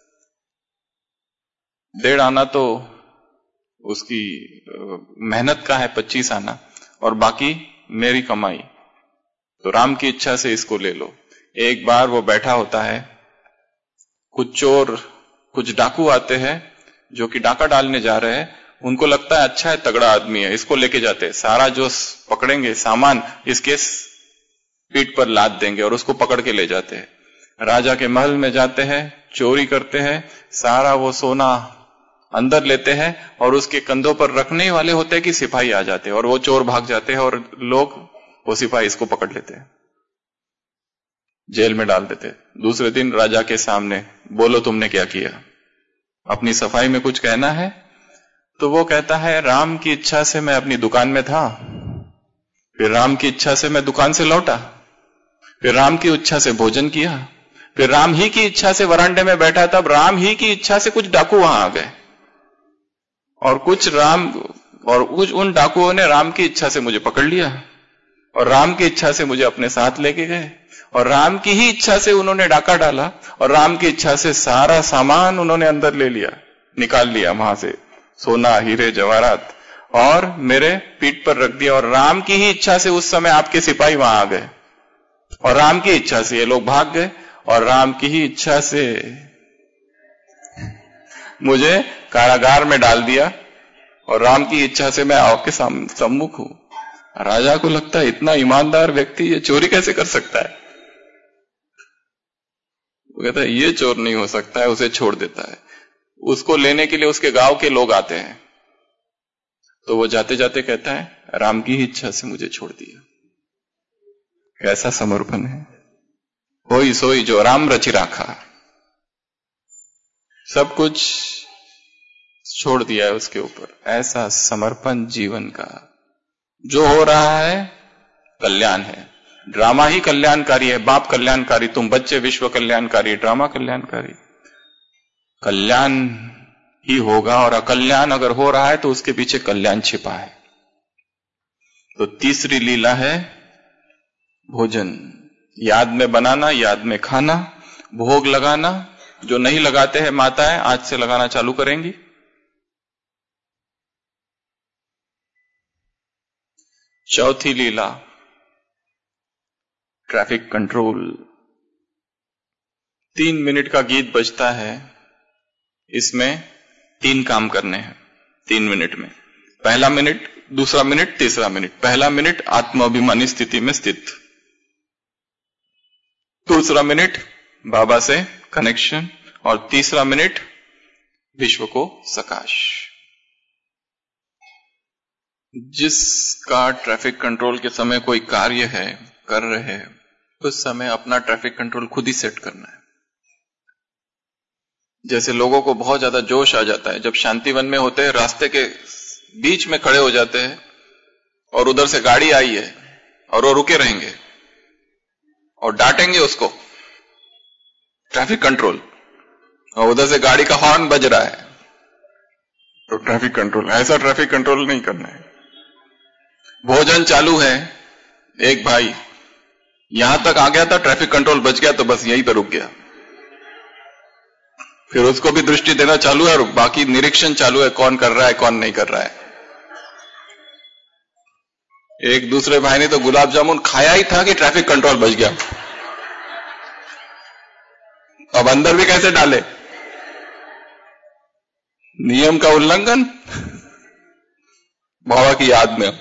डेढ़ आना तो उसकी मेहनत का है, पच्चीस आना, और बाकी मेरी कमाई, तो राम की इच्छा से इसको ले लो। एक बार वो बैठा होता है, कुछ चोर, कुछ डाकू आते हैं जो कि डाका डालने जा रहे हैं। उनको लगता है अच्छा है, तगड़ा आदमी है, इसको लेके जाते हैं। सारा जो पकड़ेंगे सामान इसके पीठ पर लाद देंगे और उसको पकड़ के ले जाते हैं। राजा के महल में जाते हैं, चोरी करते हैं, सारा वो सोना अंदर लेते हैं और उसके कंधों पर रखने वाले होते हैं कि सिपाही आ जाते हैं और वो चोर भाग जाते हैं और लोग, वो सिपाही इसको पकड़ लेते हैं। जेल में डाल देते। दूसरे दिन राजा के सामने, बोलो तुमने क्या किया, अपनी सफाई में कुछ कहना है? तो वो कहता है राम की इच्छा से मैं अपनी दुकान में था, फिर राम की इच्छा से मैं दुकान से लौटा, फिर राम की इच्छा से भोजन किया, फिर राम ही की इच्छा से वरांडे में बैठा, तब राम ही की इच्छा से कुछ डाकू वहां आ गए और कुछ राम और कुछ उन डाकुओं ने राम की इच्छा से मुझे पकड़ लिया और राम की इच्छा से मुझे अपने साथ लेके गए और राम की ही इच्छा से उन्होंने डाका डाला और राम की इच्छा से सारा सामान उन्होंने अंदर ले लिया, निकाल लिया वहां से, सोना हीरे जवाहरात, और मेरे पीठ पर रख दिया। और राम की ही इच्छा से उस समय आपके सिपाही वहां आ गए और राम की इच्छा से ये लोग भाग गए और राम की ही इच्छा से मुझे कारागार में डाल दिया और राम की इच्छा से मैं आपके सम्मुख हूं। राजा को लगता है इतना ईमानदार व्यक्ति ये चोरी कैसे कर सकता है? वो कहता है ये चोर नहीं हो सकता है, उसे छोड़ देता है। उसको लेने के लिए उसके गांव के लोग आते हैं, तो वो जाते जाते कहता है राम की ही इच्छा से मुझे छोड़ दिया। कैसा समर्पण है! होई सोई जो राम रचि राखा, सब कुछ छोड़ दिया है उसके ऊपर। ऐसा समर्पण जीवन का, जो हो रहा है कल्याण है। ड्रामा ही कल्याणकारी है, बाप कल्याणकारी, तुम बच्चे विश्व कल्याणकारी, ड्रामा कल्याणकारी। कल्याण ही होगा और अकल्याण अगर हो रहा है तो उसके पीछे कल्याण छिपा है। तो तीसरी लीला है भोजन, याद में बनाना, याद में खाना, भोग लगाना। जो नहीं लगाते हैं माताएं आज से लगाना चालू करेंगी। चौथी लीला ट्रैफिक कंट्रोल। तीन मिनट का गीत बजता है, इसमें तीन काम करने हैं तीन मिनट में। पहला मिनट, दूसरा मिनट, तीसरा मिनट। पहला मिनट आत्माभिमानी स्थिति में स्थित, दूसरा मिनट बाबा से कनेक्शन और तीसरा मिनट विश्व को सकाश। जिसका ट्रैफिक कंट्रोल के समय कोई कार्य है, कर रहे हैं, उस समय अपना ट्रैफिक कंट्रोल खुद ही सेट करना है। जैसे लोगों को बहुत ज्यादा जोश आ जाता है जब शांतिवन में होते हैं, रास्ते के बीच में खड़े हो जाते हैं और उधर से गाड़ी आई है और वो रुके रहेंगे और डांटेंगे उसको, ट्रैफिक कंट्रोल, और उधर से गाड़ी का हॉर्न बज रहा है तो ट्रैफिक कंट्रोल। ऐसा ट्रैफिक कंट्रोल नहीं करना है। भोजन चालू है, एक भाई यहां तक आ गया था, ट्रैफिक कंट्रोल बच गया तो बस यहीं पर रुक गया। फिर उसको भी दृष्टि देना चालू है और बाकी निरीक्षण चालू है, कौन कर रहा है कौन नहीं कर रहा है। एक दूसरे भाई ने तो गुलाब जामुन खाया ही था कि ट्रैफिक कंट्रोल बच गया। अब अंदर भी कैसे डाले? नियम का उल्लंघन बाबा की याद में।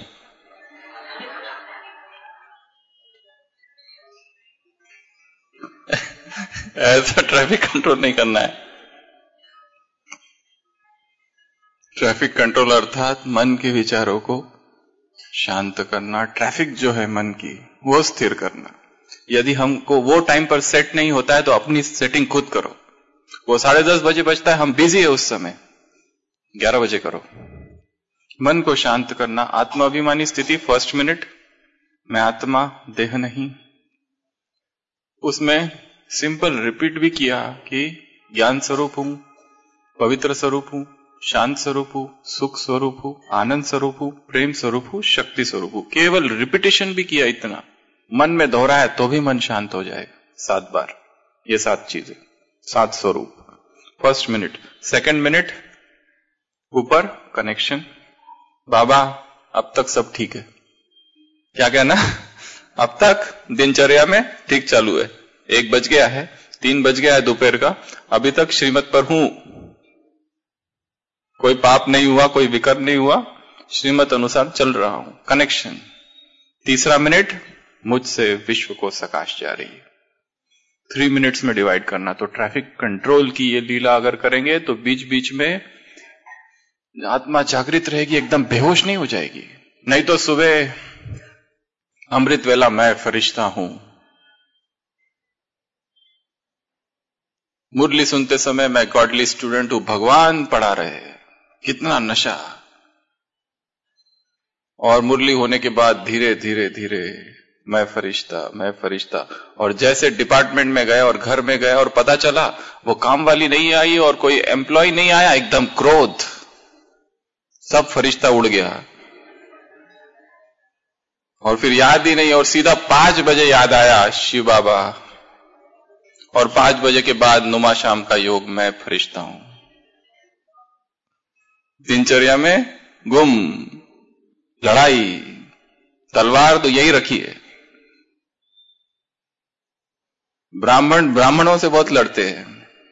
ऐसा ट्रैफिक कंट्रोल नहीं करना है। ट्रैफिक कंट्रोल अर्थात मन के विचारों को शांत करना, ट्रैफिक जो है मन की वो स्थिर करना। यदि हमको वो टाइम पर सेट नहीं होता है तो अपनी सेटिंग खुद करो। वो साढ़े दस बजे बजता है, हम बिजी है उस समय, ग्यारह बजे करो। मन को शांत करना, आत्माभिमानी स्थिति फर्स्ट मिनट, मैं आत्मा देह नहीं। उसमें सिंपल रिपीट भी किया कि ज्ञान स्वरूप हूं, पवित्र स्वरूप हूं, शांत स्वरूप हूं, सुख स्वरूप हूं, आनंद स्वरूप हूं, प्रेम स्वरूप हूं, शक्ति स्वरूप हूं। केवल रिपीटेशन भी किया, इतना मन में दोहराया तो भी मन शांत हो जाएगा। सात बार ये सात चीजें, सात स्वरूप। First minute. सेकंड मिनट ऊपर कनेक्शन, बाबा अब तक सब ठीक है। क्या कहना? अब तक दिनचर्या में ठीक चालू है। एक बज गया है, तीन बज गया है दोपहर का, अभी तक श्रीमत पर हूं, कोई पाप नहीं हुआ, कोई विकर्म नहीं हुआ, श्रीमत अनुसार चल रहा हूं। कनेक्शन। तीसरा मिनट मुझसे विश्व को सकाश जा रही है। थ्री मिनट्स में डिवाइड करना। तो ट्रैफिक कंट्रोल की ये लीला अगर करेंगे तो बीच बीच में आत्मा जागृत रहेगी, एकदम बेहोश नहीं हो जाएगी। नहीं तो सुबह अमृत वेला मैं फरिश्ता हूं, मुरली सुनते समय मैं गॉडली स्टूडेंट हूं, भगवान पढ़ा रहे हैं, कितना नशा। और मुरली होने के बाद धीरे धीरे धीरे मैं फरिश्ता, मैं फरिश्ता। और जैसे डिपार्टमेंट में गए और घर में गए और पता चला वो काम वाली नहीं आई और कोई एम्प्लॉय नहीं आया, एकदम क्रोध, सब फरिश्ता उड़ गया। और फिर याद ही नहीं, और सीधा पांच बजे याद आया शिव बाबा, और पांच बजे के बाद नुमा शाम का योग, मैं फरिश्ता हूं। दिनचर्या में गुम, लड़ाई, तलवार तो यही रखी है। ब्राह्मण ब्राह्मणों से बहुत लड़ते हैं,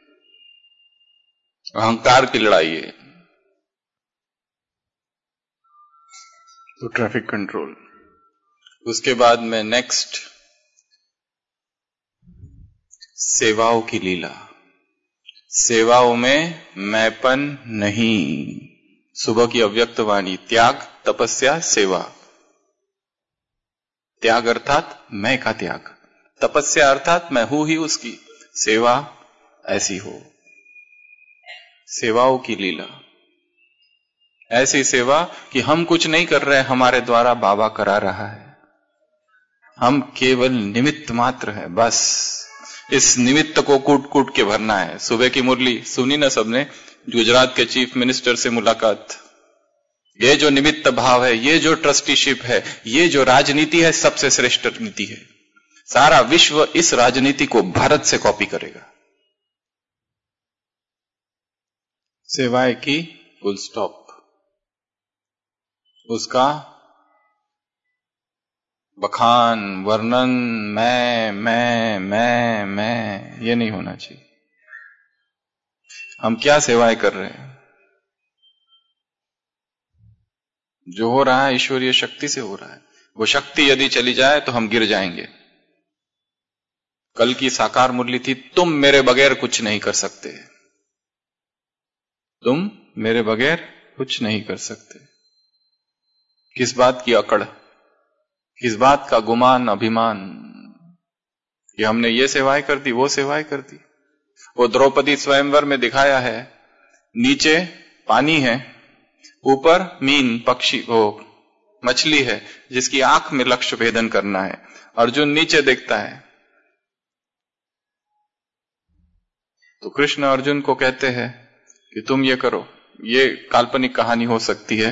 अहंकार की लड़ाई है। तो ट्रैफिक कंट्रोल। उसके बाद में नेक्स्ट, सेवाओं की लीला। सेवाओं में मैंपन नहीं। सुबह की अव्यक्त वाणी, त्याग, तपस्या, सेवा। त्याग अर्थात मैं का त्याग, तपस्या अर्थात मैं हूं ही उसकी, सेवा ऐसी हो। सेवाओं की लीला, ऐसी सेवा कि हम कुछ नहीं कर रहे, हमारे द्वारा बाबा करा रहा है, हम केवल निमित्त मात्र है। बस इस निमित्त को कूट कूट के भरना है। सुबह की मुरली सुनी ना सबने, गुजरात के चीफ मिनिस्टर से मुलाकात। ये जो निमित्त भाव है, ये जो ट्रस्टीशिप है, ये जो राजनीति है, सबसे श्रेष्ठ नीति है। सारा विश्व इस राजनीति को भारत से कॉपी करेगा। सेवाएं की, फुल स्टॉप। उसका बखान, वर्णन, मैं मैं मैं मैं ये नहीं होना चाहिए। हम क्या सेवाएं कर रहे हैं? जो हो रहा है ईश्वरीय शक्ति से हो रहा है। वो शक्ति यदि चली जाए तो हम गिर जाएंगे। कल की साकार मुरली थी, तुम मेरे बगैर कुछ नहीं कर सकते, तुम मेरे बगैर कुछ नहीं कर सकते। किस बात की अकड़, किस बात का गुमान, अभिमान कि हमने ये सेवाएं कर दी, वो सेवाएं कर दी। वो द्रौपदी स्वयंवर में दिखाया है, नीचे पानी है, ऊपर मीन, पक्षी, वो मछली है जिसकी आंख में लक्ष्य भेदन करना है। अर्जुन नीचे देखता है तो कृष्ण अर्जुन को कहते हैं कि तुम ये करो। ये काल्पनिक कहानी हो सकती है,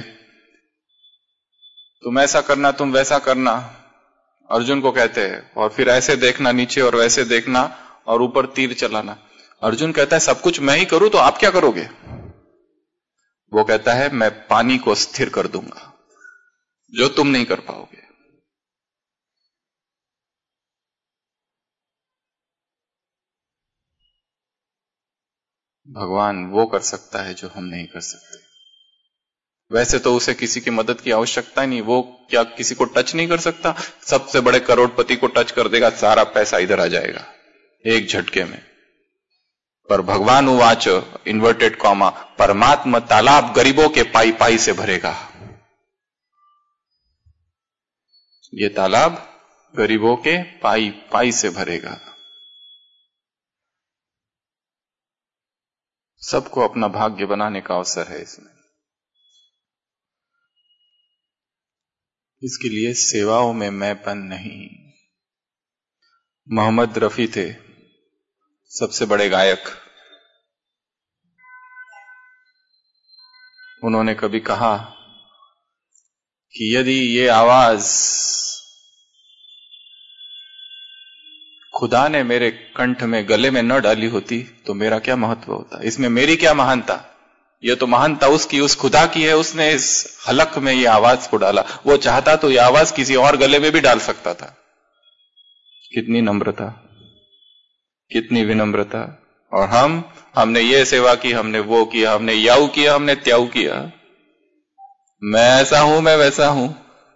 तुम ऐसा करना, तुम वैसा करना, अर्जुन को कहते हैं। और फिर ऐसे देखना नीचे और वैसे देखना और ऊपर तीर चलाना। अर्जुन कहता है सब कुछ मैं ही करूं तो आप क्या करोगे? वो कहता है मैं पानी को स्थिर कर दूंगा, जो तुम नहीं कर पाओगे। भगवान वो कर सकता है जो हम नहीं कर सकते। वैसे तो उसे किसी की मदद की आवश्यकता ही नहीं, वो क्या किसी को टच नहीं कर सकता? सबसे बड़े करोड़पति को टच कर देगा, सारा पैसा इधर आ जाएगा एक झटके में। पर भगवान उवाच, इन्वर्टेड कॉमा, परमात्मा तालाब गरीबों के पाई पाई से भरेगा। ये तालाब गरीबों के पाई पाई से भरेगा। सबको अपना भाग्य बनाने का अवसर है इसमें। इसके लिए सेवाओं में मैंपन नहीं। मोहम्मद रफी थे सबसे बड़े गायक। उन्होंने कभी कहा कि यदि ये आवाज खुदा ने मेरे कंठ में, गले में न डाली होती तो मेरा क्या महत्व होता? इसमें मेरी क्या महानता? ये तो महानता उसकी, उस खुदा की है। उसने इस हलक में ये आवाज को डाला। वो चाहता तो ये आवाज किसी और गले में भी डाल सकता था। कितनी नम्रता, कितनी विनम्रता। और हम हमने ये सेवा की, हमने वो किया, हमने याऊ किया, हमने त्याऊ किया। मैं ऐसा हूं, मैं वैसा हूं।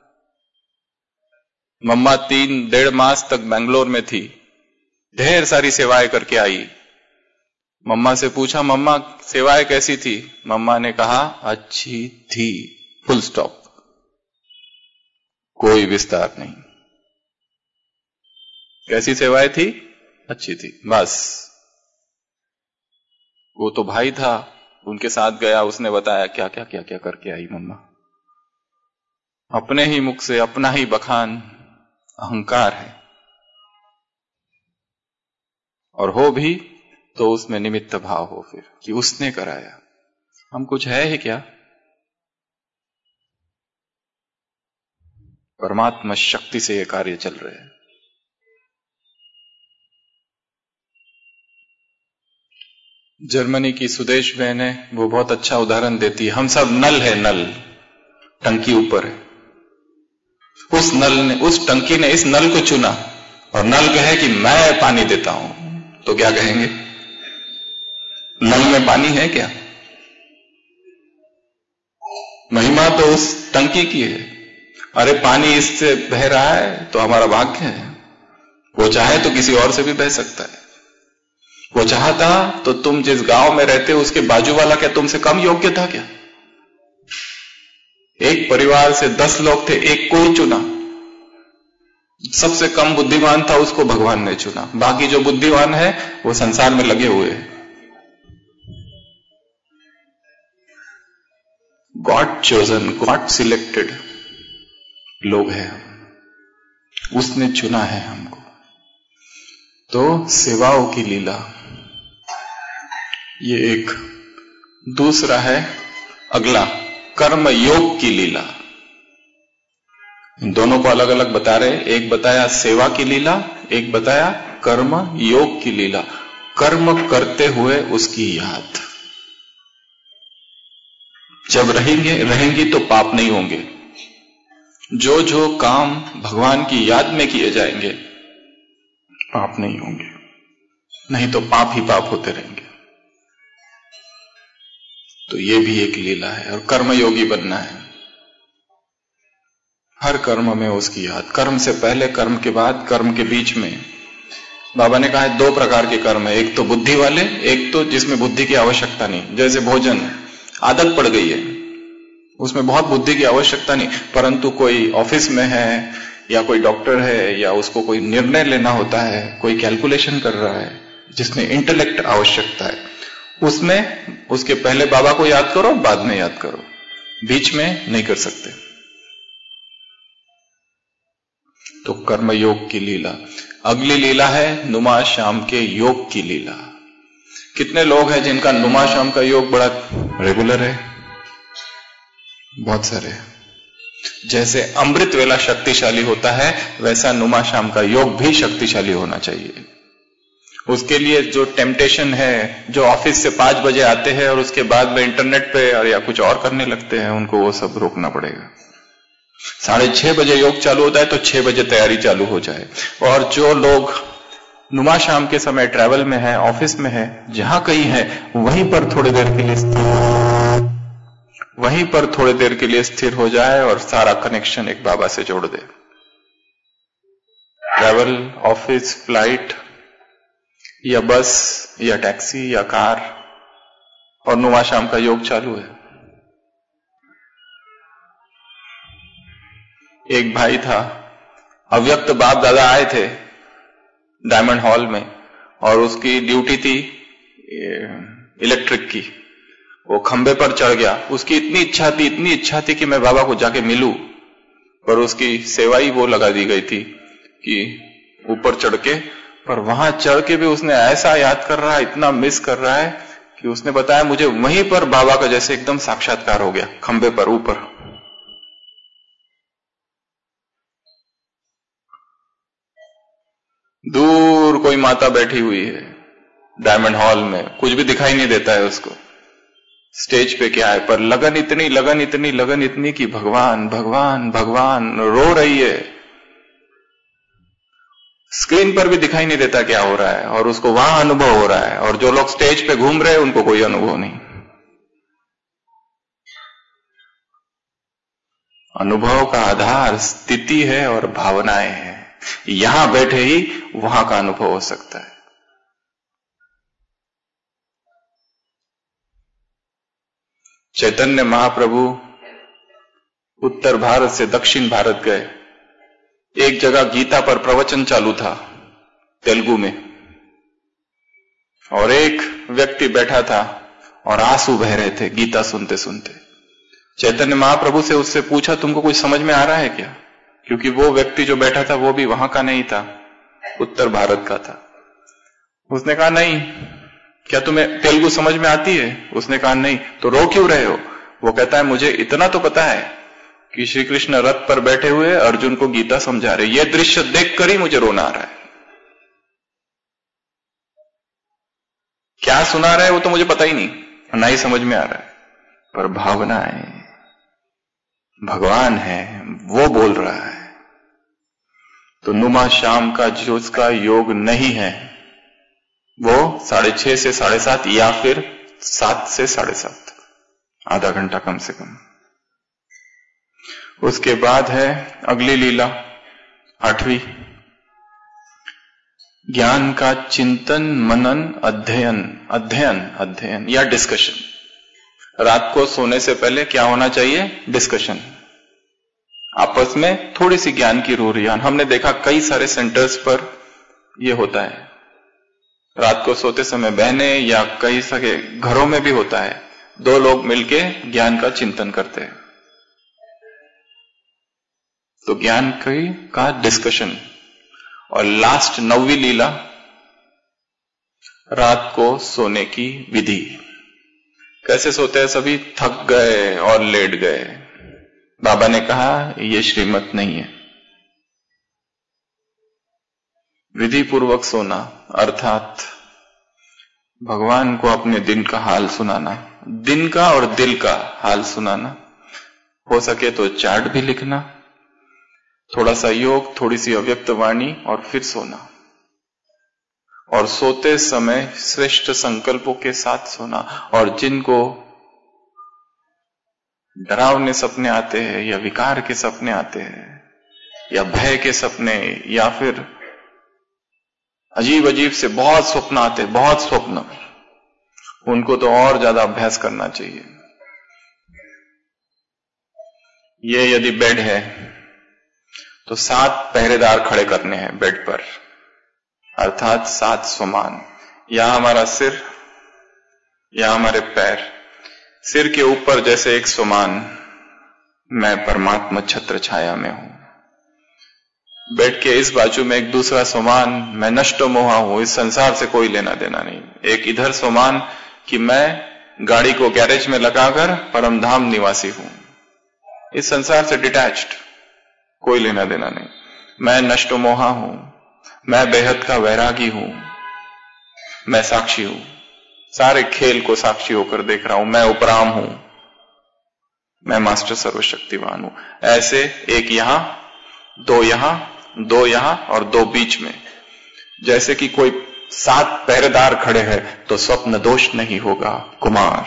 मम्मा तीन डेढ़ मास तक बेंगलोर में थी, ढेर सारी सेवाएं करके आई। मम्मा से पूछा, मम्मा सेवाएं कैसी थी? मम्मा ने कहा अच्छी थी, फुल स्टॉप, कोई विस्तार नहीं। कैसी सेवाएं थी? अच्छी थी, बस। वो तो भाई था, उनके साथ गया, उसने बताया क्या क्या क्या क्या करके आई मम्मा। अपने ही मुख से अपना ही बखान अहंकार है, और हो भी तो उसमें निमित्त भाव हो फिर कि उसने कराया। हम कुछ है ही क्या? परमात्मा शक्ति से ये कार्य चल रहे हैं। जर्मनी की सुदेश बहन है, वो बहुत अच्छा उदाहरण देती है। हम सब नल है, नल टंकी ऊपर है, उस नल ने, उस टंकी ने इस नल को चुना और नल कहे कि मैं पानी देता हूं, तो क्या कहेंगे? नल में पानी है क्या? महिमा तो उस टंकी की है। अरे पानी इससे बह रहा है तो हमारा भाग्य है, वो चाहे तो किसी और से भी बह सकता है। वो चाहता तो तुम जिस गांव में रहते हो उसके बाजू वाला क्या तुमसे कम योग्य था क्या? एक परिवार से दस लोग थे, एक को ही चुना, सबसे कम बुद्धिमान था उसको भगवान ने चुना, बाकी जो बुद्धिमान है वो संसार में लगे हुए हैं। गॉड चोजन, गॉड सिलेक्टेड लोग हैं, उसने चुना है हमको। तो सेवाओं की लीला ये एक। दूसरा है अगला, कर्म योग की लीला। इन दोनों को अलग अलग बता रहे, एक बताया सेवा की लीला, एक बताया कर्म योग की लीला। कर्म करते हुए उसकी याद, जब रहेंगे रहेंगी तो पाप नहीं होंगे। जो जो काम भगवान की याद में किए जाएंगे पाप नहीं होंगे, नहीं तो पाप ही पाप होते रहेंगे। तो ये भी एक लीला है। और कर्मयोगी बनना है, हर कर्म में उसकी याद, कर्म से पहले, कर्म के बाद, कर्म के बीच में। बाबा ने कहा है दो प्रकार के कर्म है, एक तो बुद्धि वाले, एक तो जिसमें बुद्धि की आवश्यकता नहीं। जैसे भोजन, आदत पड़ गई है, उसमें बहुत बुद्धि की आवश्यकता नहीं, परंतु कोई ऑफिस में है या कोई डॉक्टर है या उसको कोई निर्णय लेना होता है, कोई कैलकुलेशन कर रहा है जिसमें इंटेलेक्ट आवश्यकता है, उसमें उसके पहले बाबा को याद करो, बाद में याद करो, बीच में नहीं कर सकते। तो कर्म योग की लीला। अगली लीला है नुमा श्याम के योग की लीला। कितने लोग हैं जिनका नुमा श्याम का योग बड़ा रेगुलर है? बहुत सारे। जैसे अमृत वेला शक्तिशाली होता है, वैसा नुमा श्याम का योग भी शक्तिशाली होना चाहिए। उसके लिए जो टेम्पटेशन है, जो ऑफिस से पांच बजे आते हैं और उसके बाद में इंटरनेट पे और या कुछ और करने लगते हैं, उनको वो सब रोकना पड़ेगा। साढ़े छह बजे योग चालू होता है तो छह बजे तैयारी चालू हो जाए। और जो लोग नुमा शाम के समय ट्रैवल में है, ऑफिस में है, जहां कहीं है, वहीं पर थोड़ी देर के लिए स्थिर वहीं पर थोड़ी देर के लिए स्थिर हो जाए और सारा कनेक्शन एक बाबा से जोड़ दे। ट्रैवल, ऑफिस, फ्लाइट या बस या टैक्सी या कार, और नुमा शाम का योग चालू है। एक भाई था, अव्यक्त बाप दादा आए थे डायमंड हॉल में, और उसकी ड्यूटी थी इलेक्ट्रिक की। वो खंबे पर चढ़ गया, उसकी इतनी इच्छा थी इतनी इच्छा थी कि मैं बाबा को जाके मिलूं, पर उसकी सेवा ही वो लगा दी गई थी कि ऊपर चढ़ के, पर वहां चढ़ के भी उसने ऐसा याद कर रहा है, इतना मिस कर रहा है कि उसने बताया मुझे वहीं पर बाबा का जैसे एकदम साक्षात्कार हो गया, खंबे पर ऊपर। दूर कोई माता बैठी हुई है डायमंड हॉल में, कुछ भी दिखाई नहीं देता है उसको, स्टेज पे क्या है, पर लगन इतनी लगन इतनी लगन इतनी कि भगवान भगवान भगवान रो रही है। स्क्रीन पर भी दिखाई नहीं देता क्या हो रहा है, और उसको वहां अनुभव हो रहा है, और जो लोग स्टेज पे घूम रहे हैं उनको कोई अनुभव नहीं। अनुभव का आधार स्थिति है और भावनाएं हैं। यहां बैठे ही वहां का अनुभव हो सकता है। चैतन्य महाप्रभु उत्तर भारत से दक्षिण भारत गए। एक जगह गीता पर प्रवचन चालू था तेलुगु में, और एक व्यक्ति बैठा था और आंसू बह रहे थे गीता सुनते सुनते। चैतन्य महाप्रभु से उससे पूछा, तुमको कुछ समझ में आ रहा है क्या? क्योंकि वो व्यक्ति जो बैठा था वो भी वहां का नहीं था, उत्तर भारत का था। उसने कहा, नहीं। क्या तुम्हें तेलुगु समझ में आती है? उसने कहा, नहीं। तो रो क्यों रहे हो? वो कहता है, मुझे इतना तो पता है कि श्री कृष्ण रथ पर बैठे हुए अर्जुन को गीता समझा रहे, ये दृश्य देखकर ही मुझे रोना आ रहा है। क्या सुना रहे हैं वो तो मुझे पता ही नहीं, ना ही समझ में आ रहा है, पर भावना है, भगवान है, वो बोल रहा है। तो नुमा शाम का जो उसका योग नहीं है वो साढ़े छह से साढ़े सात या फिर सात से साढ़े सात, आधा घंटा कम से कम। उसके बाद है अगली लीला, आठवीं, ज्ञान का चिंतन मनन अध्ययन अध्ययन अध्ययन या डिस्कशन। रात को सोने से पहले क्या होना चाहिए? डिस्कशन, आपस में थोड़ी सी ज्ञान की रूरियान। हमने देखा कई सारे सेंटर्स पर यह होता है, रात को सोते समय बहने या कई सारे घरों में भी होता है, दो लोग मिलके ज्ञान का चिंतन करते हैं। तो ज्ञान की का डिस्कशन। और लास्ट नौवीं लीला, रात को सोने की विधि। कैसे सोते हैं सभी? थक गए और लेट गए। बाबा ने कहा यह श्रीमत नहीं है। विधि पूर्वक सोना अर्थात भगवान को अपने दिन का हाल सुनाना, दिन का और दिल का हाल सुनाना। हो सके तो चार्ट भी लिखना, थोड़ा सा योग, थोड़ी सी अव्यक्त वाणी, और फिर सोना। और सोते समय श्रेष्ठ संकल्पों के साथ सोना। और जिनको डरावने सपने आते हैं या विकार के सपने आते हैं या भय के सपने या फिर अजीब अजीब से बहुत स्वप्न आते हैं, बहुत स्वप्न, उनको तो और ज्यादा अभ्यास करना चाहिए। ये यदि बेड है तो सात पहरेदार खड़े करने हैं बेड पर, अर्थात सात समान। यहां हमारा सिर, यहां हमारे पैर, सिर के ऊपर जैसे एक समान, मैं परमात्मा छत्र छाया में हूं। बेड के इस बाजू में एक दूसरा समान, मैं नष्ट मोहा हूं, इस संसार से कोई लेना देना नहीं। एक इधर समान कि मैं गाड़ी को गैरेज में लगाकर परमधाम निवासी हूं, इस संसार से डिटैच्ड, कोई लेना देना नहीं। मैं नष्ट मोहा हूं, मैं बेहद का वैरागी हूं, मैं साक्षी हूं, सारे खेल को साक्षी होकर देख रहा हूं, मैं उपराम हूं, मैं मास्टर सर्वशक्तिवान हूं। ऐसे एक यहां, दो यहां, दो यहां और दो बीच में, जैसे कि कोई सात पहरेदार खड़े हैं तो स्वप्न दोष नहीं होगा। कुमार,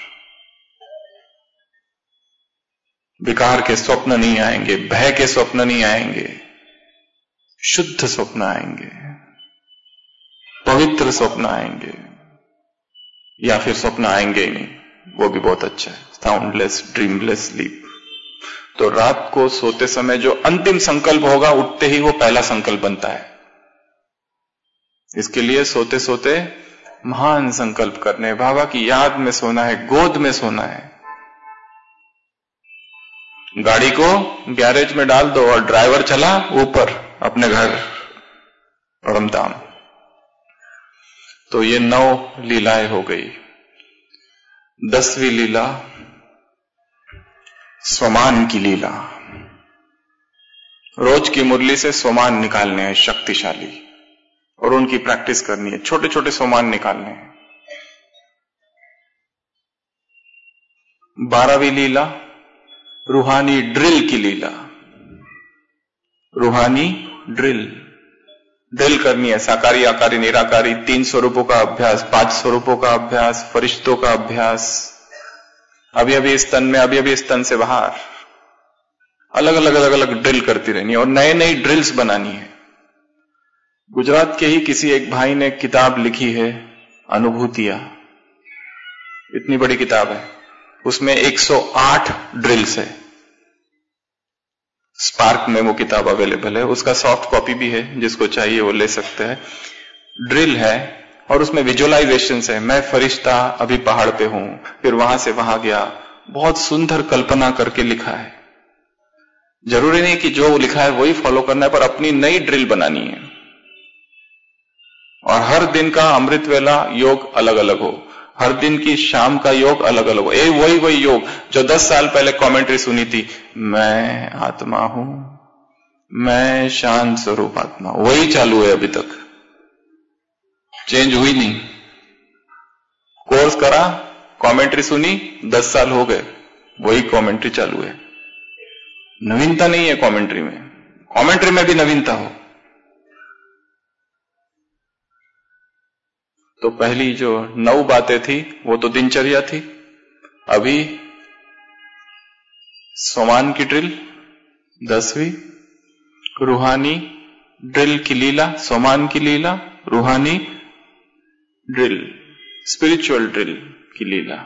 विकार के स्वप्न नहीं आएंगे, भय के स्वप्न नहीं आएंगे, शुद्ध स्वप्न आएंगे, पवित्र स्वप्न आएंगे, या फिर स्वप्न आएंगे ही नहीं, वो भी बहुत अच्छा है, साउंडलेस ड्रीमलेस स्लीप। तो रात को सोते समय जो अंतिम संकल्प होगा, उठते ही वो पहला संकल्प बनता है। इसके लिए सोते सोते महान संकल्प करने, बाबा की याद में सोना है, गोद में सोना है। गाड़ी को गैरेज में डाल दो और ड्राइवर चला ऊपर अपने घर परमधाम। तो ये नौ लीलाएं हो गई। दसवीं लीला स्वमान की लीला। रोज की मुरली से स्वमान निकालने हैं शक्तिशाली, और उनकी प्रैक्टिस करनी है, छोटे छोटे स्वमान निकालने हैं। बारहवीं लीला रूहानी ड्रिल की लीला। रूहानी ड्रिल ड्रिल करनी है, साकारी आकारी निराकारी, तीन स्वरूपों का अभ्यास, पांच स्वरूपों का अभ्यास, फरिश्तों का अभ्यास, अभी अभी स्तन में, अभी अभी स्तन से बाहर, अलग अलग अलग अलग ड्रिल करती रहनी है और नए नई ड्रिल्स बनानी है। गुजरात के ही किसी एक भाई ने किताब लिखी है, अनुभूतियां, इतनी बड़ी किताब है, उसमें एक सौ आठ ड्रिल्स है। स्पार्क में वो किताब अवेलेबल है, उसका सॉफ्ट कॉपी भी है, जिसको चाहिए वो ले सकते हैं। ड्रिल है और उसमें विजुअलाइजेशन है, मैं फरिश्ता अभी पहाड़ पे हूं, फिर वहां से वहां गया, बहुत सुंदर कल्पना करके लिखा है। जरूरी नहीं कि जो लिखा है वही फॉलो करना है, पर अपनी नई ड्रिल बनानी है। और हर दिन का अमृत वेला योग अलग अलग हो, हर दिन की शाम का योग अलग अलग हो। ए वही वही योग जो दस साल पहले कमेंट्री सुनी थी, मैं आत्मा हूं, मैं शांत स्वरूप आत्मा, वही चालू है अभी तक, चेंज हुई नहीं। कोर्स करा, कमेंट्री सुनी, दस साल हो गए, वही कमेंट्री चालू है। नवीनता नहीं है कमेंट्री में, कमेंट्री में भी नवीनता हो। तो पहली जो नौ बातें थी वो तो दिनचर्या थी। अभी सोमान की ड्रिल दसवीं, रूहानी ड्रिल की लीला, सोमान की लीला, रूहानी ड्रिल, स्पिरिचुअल ड्रिल की लीला।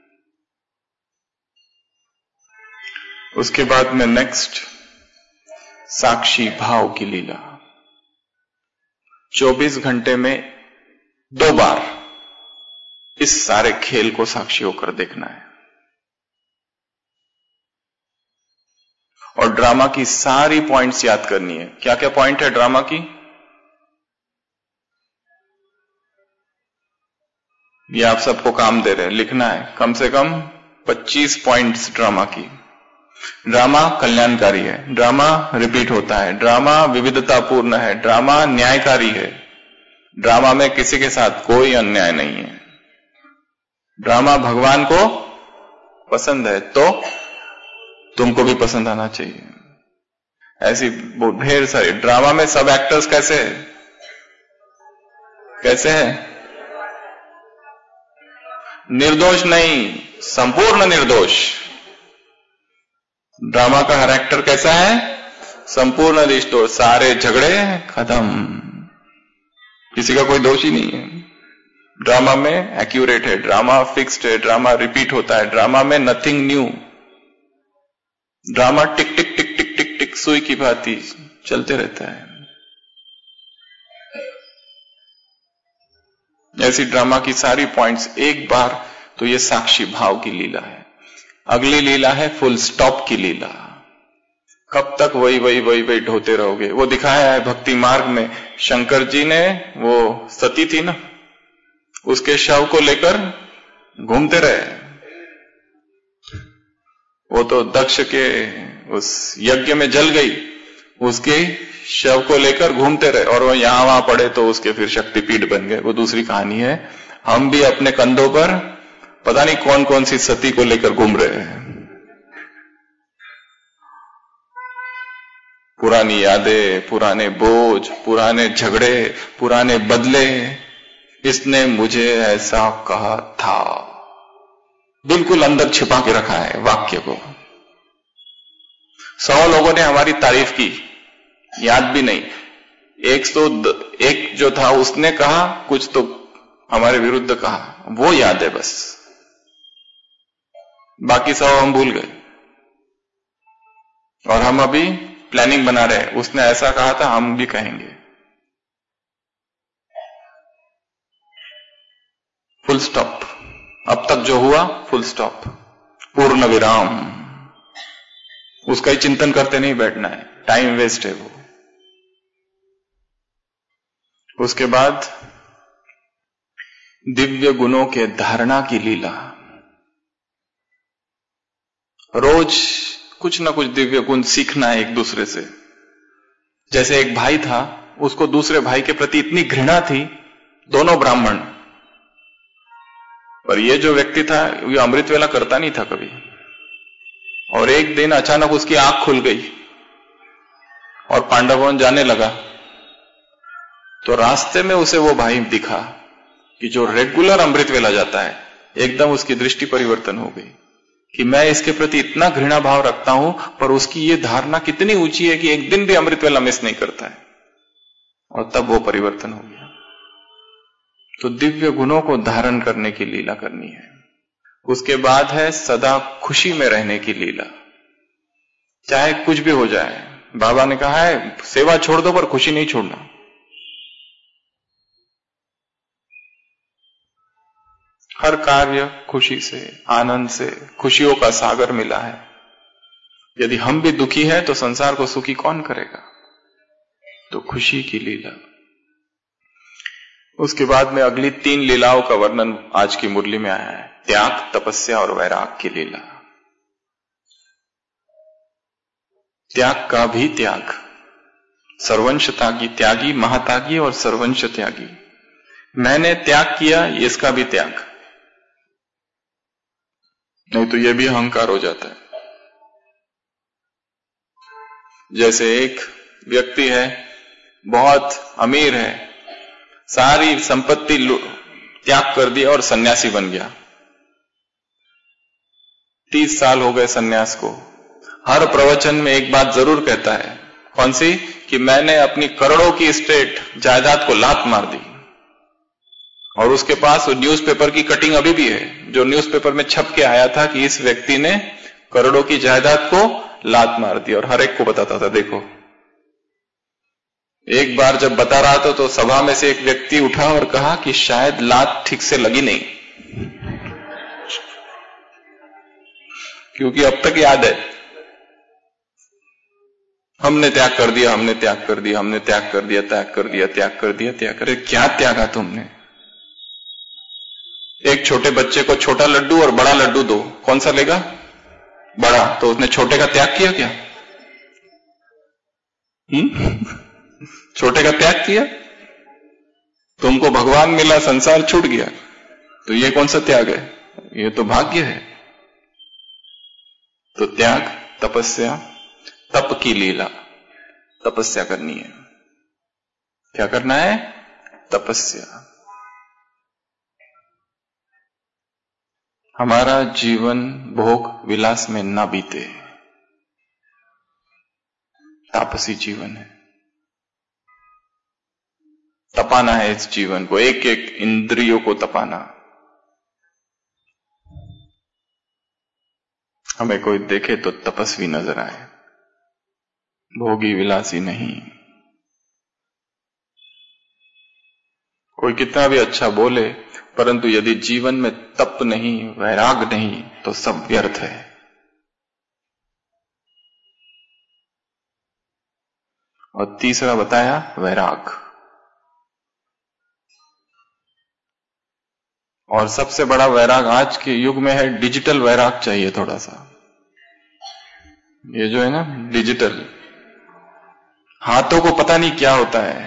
उसके बाद में नेक्स्ट साक्षी भाव की लीला। चौबीस घंटे में दो बार इस सारे खेल को साक्षी होकर देखना है। और ड्रामा की सारी पॉइंट्स याद करनी है। क्या क्या पॉइंट है ड्रामा की? ये आप सबको काम दे रहे हैं, लिखना है कम से कम पच्चीस पॉइंट्स ड्रामा की। ड्रामा कल्याणकारी है, ड्रामा रिपीट होता है, ड्रामा विविधतापूर्ण है, ड्रामा न्यायकारी है, ड्रामा में किसी के साथ कोई अन्याय नहीं है, ड्रामा भगवान को पसंद है, तो तुमको भी पसंद आना चाहिए। ऐसी बहुत ढेर सारी ड्रामा में सब एक्टर्स कैसे है? कैसे है? निर्दोष नहीं, संपूर्ण निर्दोष। ड्रामा का हर एक्टर कैसा है? संपूर्ण निर्दोष। सारे झगड़े खत्म, किसी का कोई दोष ही नहीं है। ड्रामा में एक्यूरेट है, ड्रामा फिक्स्ड है, ड्रामा रिपीट होता है, ड्रामा में nothing new. Drama tick tick tick tick tick tick सुई की भांति चलते रहता है। ऐसी ड्रामा की सारी पॉइंट्स एक बार तो ये साक्षी भाव की लीला है। अगली लीला है फुल स्टॉप की लीला। कब तक वही वही वही वही ढोते रहोगे? वो दिखाया है भक्ति मार्ग में, शंकर जी ने, वो सती थी ना, उसके शव को लेकर घूमते रहे। वो तो दक्ष के उस यज्ञ में जल गई, उसके शव को लेकर घूमते रहे, और वो यहां वहां पड़े तो उसके फिर शक्तिपीठ बन गए। वो दूसरी कहानी है। हम भी अपने कंधों पर पता नहीं कौन कौन सी सती को लेकर घूम रहे हैं। पुरानी यादें, पुराने बोझ, पुराने झगड़े, पुराने बदले, इसने मुझे ऐसा कहा था, बिल्कुल अंदर छिपा के रखा है वाक्य को। सौ लोगों ने हमारी तारीफ की, याद भी नहीं। एक सौ एक जो था उसने कहा कुछ तो हमारे विरुद्ध कहा, वो याद है बस, बाकी सब हम भूल गए। और हम अभी प्लानिंग बना रहे हैं, उसने ऐसा कहा था, हम भी कहेंगे। Full stop. अब तक जो हुआ फुल स्टॉप, पूर्ण विराम। उसका ही चिंतन करते नहीं बैठना है, टाइम वेस्ट है वो। उसके बाद दिव्य गुणों के धारणा की लीला। रोज कुछ ना कुछ दिव्य गुण सीखना है एक दूसरे से। जैसे एक भाई था, उसको दूसरे भाई के प्रति इतनी घृणा थी, दोनों ब्राह्मण, पर ये जो व्यक्ति था ये अमृत वेला करता नहीं था कभी। और एक दिन अचानक उसकी आंख खुल गई और पांडवन जाने लगा, तो रास्ते में उसे वो भाई दिखा कि जो रेगुलर अमृत वेला जाता है। एकदम उसकी दृष्टि परिवर्तन हो गई कि मैं इसके प्रति इतना घृणा भाव रखता हूं, पर उसकी ये धारणा कितनी ऊंची है कि एक दिन भी अमृत वेला मिस नहीं करता है। और तब वो परिवर्तन हो गया। तो दिव्य गुणों को धारण करने की लीला करनी है। उसके बाद है सदा खुशी में रहने की लीला। चाहे कुछ भी हो जाए, बाबा ने कहा है सेवा छोड़ दो पर खुशी नहीं छोड़ना। हर कार्य खुशी से, आनंद से, खुशियों का सागर मिला है। यदि हम भी दुखी हैं तो संसार को सुखी कौन करेगा? तो खुशी की लीला। उसके बाद में अगली तीन लीलाओं का वर्णन आज की मुरली में आया है। त्याग, तपस्या और वैराग की लीला। त्याग का भी त्याग, सर्वंश त्यागी, त्यागी महात्यागी और सर्वंश त्यागी। मैंने त्याग किया, इसका भी त्याग, नहीं तो यह भी अहंकार हो जाता है। जैसे एक व्यक्ति है, बहुत अमीर है, सारी संपत्ति त्याग कर दिया और सन्यासी बन गया। तीस साल हो गए सन्यास को। हर प्रवचन में एक बात जरूर कहता है, कौन सी? कि मैंने अपनी करोड़ों की स्टेट जायदाद को लात मार दी। और उसके पास न्यूज़पेपर की कटिंग अभी भी है, जो न्यूज़पेपर में छप के आया था कि इस व्यक्ति ने करोड़ों की जायदाद को लात मार दी, और हर एक को बताता था। देखो, एक बार जब बता रहा था तो सभा में से एक व्यक्ति उठा और कहा कि शायद लात ठीक से लगी नहीं, क्योंकि अब तक याद है, हमने त्याग कर दिया, हमने त्याग कर दिया, हमने त्याग कर दिया, त्याग कर दिया, त्याग कर दिया, त्याग कर दिया। क्या त्यागा तुमने? एक छोटे बच्चे को छोटा लड्डू और बड़ा लड्डू दो, कौन सा लेगा? बड़ा। तो उसने छोटे का त्याग किया क्या? हम्म छोटे का त्याग किया? तुमको भगवान मिला, संसार छूट गया, तो ये कौन सा त्याग है? ये तो भाग्य है। तो त्याग, तपस्या, तप की लीला। तपस्या करनी है। क्या करना है? तपस्या। हमारा जीवन भोग विलास में ना बीते, तापसी जीवन है। तपाना है इस जीवन को, एक एक इंद्रियों को तपाना। हमें कोई देखे तो तपस्वी नजर आए, भोगी विलासी नहीं। कोई कितना भी अच्छा बोले, परंतु यदि जीवन में तप नहीं, वैराग नहीं, तो सब व्यर्थ है। और तीसरा बताया वैराग। और सबसे बड़ा वैराग आज के युग में है डिजिटल वैराग चाहिए थोड़ा सा। ये जो है ना डिजिटल, हाथों को पता नहीं क्या होता है।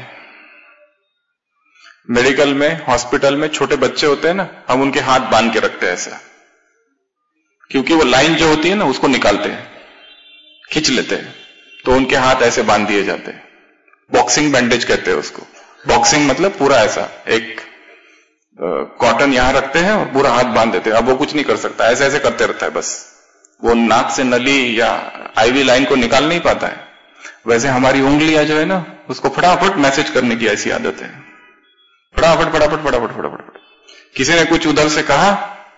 मेडिकल में, हॉस्पिटल में छोटे बच्चे होते हैं ना, हम उनके हाथ बांध के रखते हैं ऐसा, क्योंकि वो लाइन जो होती है ना उसको निकालते हैं, खींच लेते हैं, तो उनके हाथ ऐसे बांध दिए जाते हैं। बॉक्सिंग बैंडेज कहते हैं उसको। बॉक्सिंग मतलब पूरा ऐसा एक कॉटन यहां रखते हैं और पूरा हाथ बांध देते हैं। अब वो कुछ नहीं कर सकता, ऐसे ऐसे करते रहता है बस। वो नाक से नली या आईवी लाइन को निकाल नहीं पाता है। वैसे हमारी उंगलियां जो है ना, उसको फटाफट मैसेज करने की ऐसी आदत है। फटाफट फटाफट फटाफट फटाफट। किसी ने कुछ उधर से कहा,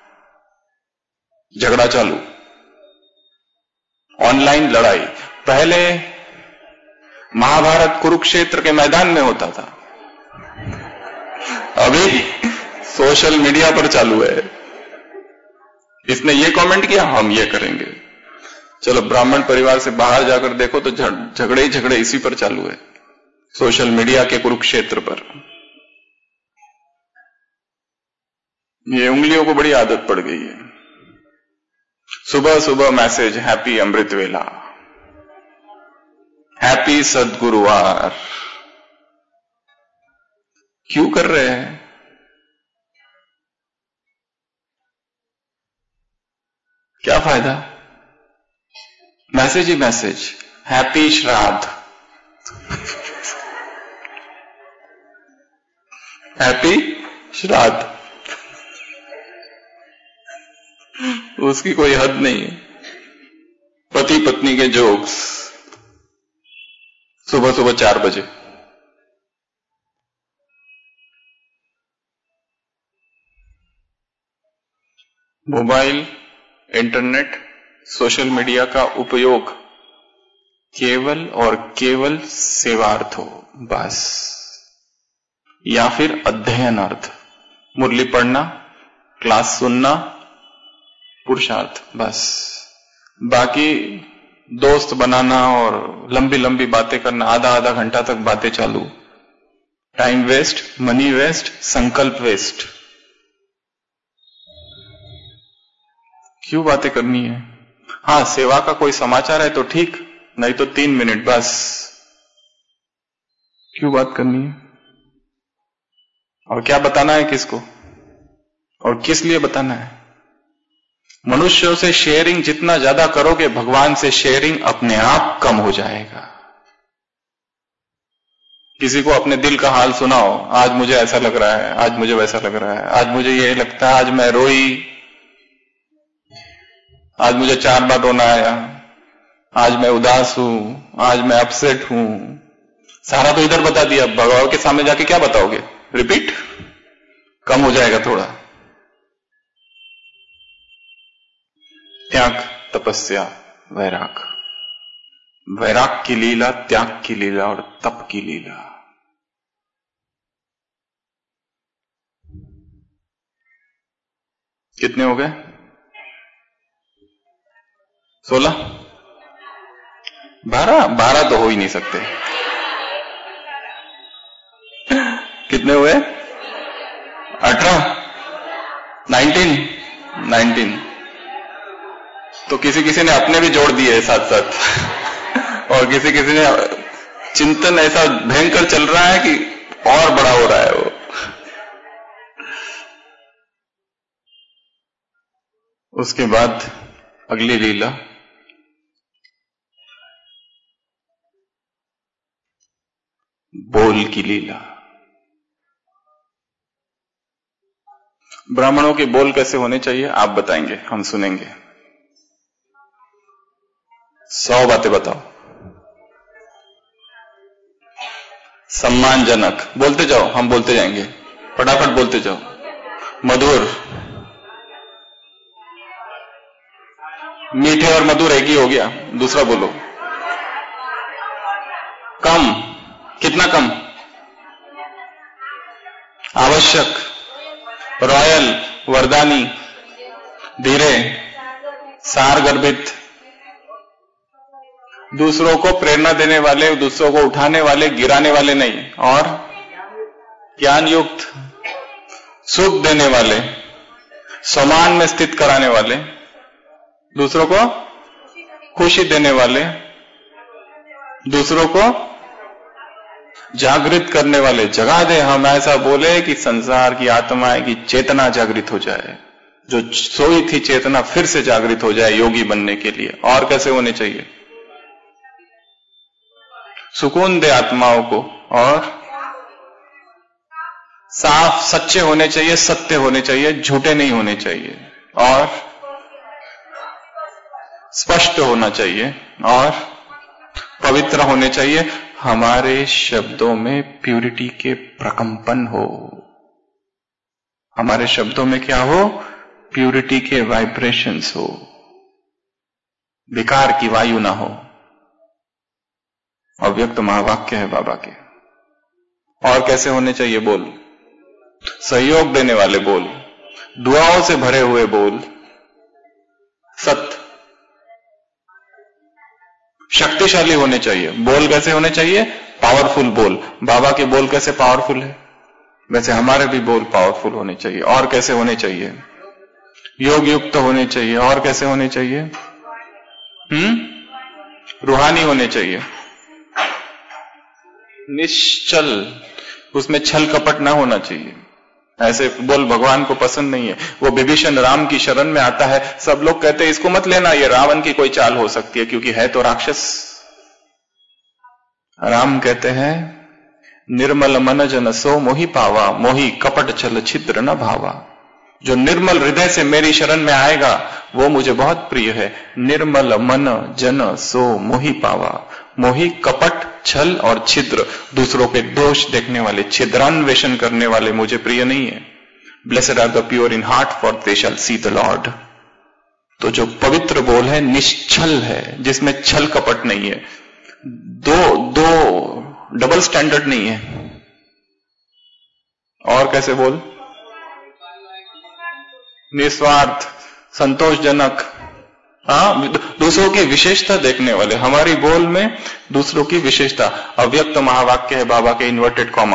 झगड़ा चालू, ऑनलाइन लड़ाई। पहले महाभारत कुरुक्षेत्र के मैदान में होता था, अभी सोशल मीडिया पर चालू है। इसने ये कमेंट किया, हम ये करेंगे। चलो ब्राह्मण परिवार से बाहर जाकर देखो तो झगड़े ही झगड़े इसी पर चालू है, सोशल मीडिया के कुरुक्षेत्र पर। ये उंगलियों को बड़ी आदत पड़ गई है। सुबह सुबह मैसेज, हैप्पी अमृत वेला, हैप्पी सद्गुरुवार। क्यों कर रहे हैं? क्या फायदा? मैसेज ही message, happy Shraddh, happy Shraddh, उसकी कोई हद नहीं है। पति पत्नी के जोक्स सुबह सुबह चार बजे। मोबाइल, इंटरनेट, सोशल मीडिया का उपयोग केवल और केवल सेवार्थ हो बस, या फिर अध्ययनार्थ, मुरली पढ़ना, क्लास सुनना पुरुषार्थ, बस। बाकी दोस्त बनाना और लंबी लंबी बातें करना, आधा आधा घंटा तक बातें चालू, टाइम वेस्ट, मनी वेस्ट, संकल्प वेस्ट। क्यों बातें करनी है? हाँ, सेवा का कोई समाचार है तो ठीक, नहीं तो तीन मिनट बस। क्यों बात करनी है? और क्या बताना है किसको और किस लिए बताना है? मनुष्यों से शेयरिंग जितना ज्यादा करोगे, भगवान से शेयरिंग अपने आप कम हो जाएगा। किसी को अपने दिल का हाल सुनाओ, आज मुझे ऐसा लग रहा है, आज मुझे वैसा लग रहा है, आज मुझे ये लगता है, आज मैं रोई, आज मुझे चार बार रोना आया, आज मैं उदास हूं, आज मैं अपसेट हूं। सारा तो इधर बता दिया, भगवान के सामने जाके क्या बताओगे? रिपीट, कम हो जाएगा थोड़ा। त्याग, तपस्या, वैराग। वैराग की लीला, त्याग की लीला और तप की लीला। कितने हो गए? सोलह? बारह? बारह तो हो ही नहीं सकते। कितने हुए? अठारह? नाइनटीन? नाइनटीन। तो किसी किसी ने अपने भी जोड़ दिए साथ साथ और किसी किसी ने चिंतन ऐसा भयंकर चल रहा है कि और बड़ा हो रहा है वो। उसके बाद अगली लीला बोल की लीला। ब्राह्मणों के बोल कैसे होने चाहिए आप बताएंगे, हम सुनेंगे। सौ बातें बताओ। सम्मानजनक, बोलते जाओ, हम बोलते जाएंगे, फटाफट बोलते जाओ। मधुर, मीठे और मधुर एक ही हो गया, दूसरा बोलो। कम, कितना कम? आवश्यक, रॉयल, वरदानी, धीरे, सार गर्भित, दूसरों को प्रेरणा देने वाले, दूसरों को उठाने वाले, गिराने वाले नहीं, और ज्ञान युक्त, सुख देने वाले, समान में स्थित कराने वाले, दूसरों को खुशी देने वाले, दूसरों को जागृत करने वाले। जगा दे, हम ऐसा बोले कि संसार की आत्माएं की चेतना जागृत हो जाए, जो सोई थी चेतना फिर से जागृत हो जाए योगी बनने के लिए। और कैसे होने चाहिए? सुकून दे आत्माओं को, और साफ सच्चे होने चाहिए, सत्य होने चाहिए, झूठे नहीं होने चाहिए, और स्पष्ट होना चाहिए, और पवित्र होने चाहिए। हमारे शब्दों में प्यूरिटी के प्रकंपन हो, हमारे शब्दों में क्या हो? प्यूरिटी के वाइब्रेशंस हो, विकार की वायु ना हो। अव्यक्त महावाक्य है बाबा के। और कैसे होने चाहिए बोल? सहयोग देने वाले बोल, दुआओं से भरे हुए बोल, सत्य, शक्तिशाली होने चाहिए। बोल कैसे होने चाहिए? पावरफुल बोल। बाबा के बोल कैसे पावरफुल है, वैसे हमारे भी बोल पावरफुल होने चाहिए। और कैसे होने चाहिए? योग युक्त होने चाहिए। और कैसे होने चाहिए? हम्म रूहानी होने चाहिए, निश्चल, उसमें छल कपट ना होना चाहिए। ऐसे बोल भगवान को पसंद नहीं है। वो विभीषण राम की शरण में आता है, सब लोग कहते हैं इसको मत लेना, ये रावण की कोई चाल हो सकती है क्योंकि है तो राक्षस। राम कहते हैं निर्मल मन जन सो मोहि पावा, मोहि कपट छल छिद्र न भावा। जो निर्मल हृदय से मेरी शरण में आएगा वो मुझे बहुत प्रिय है। निर्मल मन जन सो मोहि पावा, मोहि कपट छल और छिद्र, दूसरों के दोष देखने वाले, छिद्रान्वेषण करने वाले मुझे प्रिय नहीं है। Blessed are the pure in heart for they shall see the lord. तो जो पवित्र बोल है निश्चल है, जिसमें छल कपट नहीं है, दो दो डबल स्टैंडर्ड नहीं है। और कैसे बोल? निस्वार्थ, संतोषजनक, हाँ, दूसरों की विशेषता देखने वाले। हमारी बोल में दूसरों की विशेषता। अव्यक्त महावाक्य है बाबा के, इन्वर्टेड कॉमा,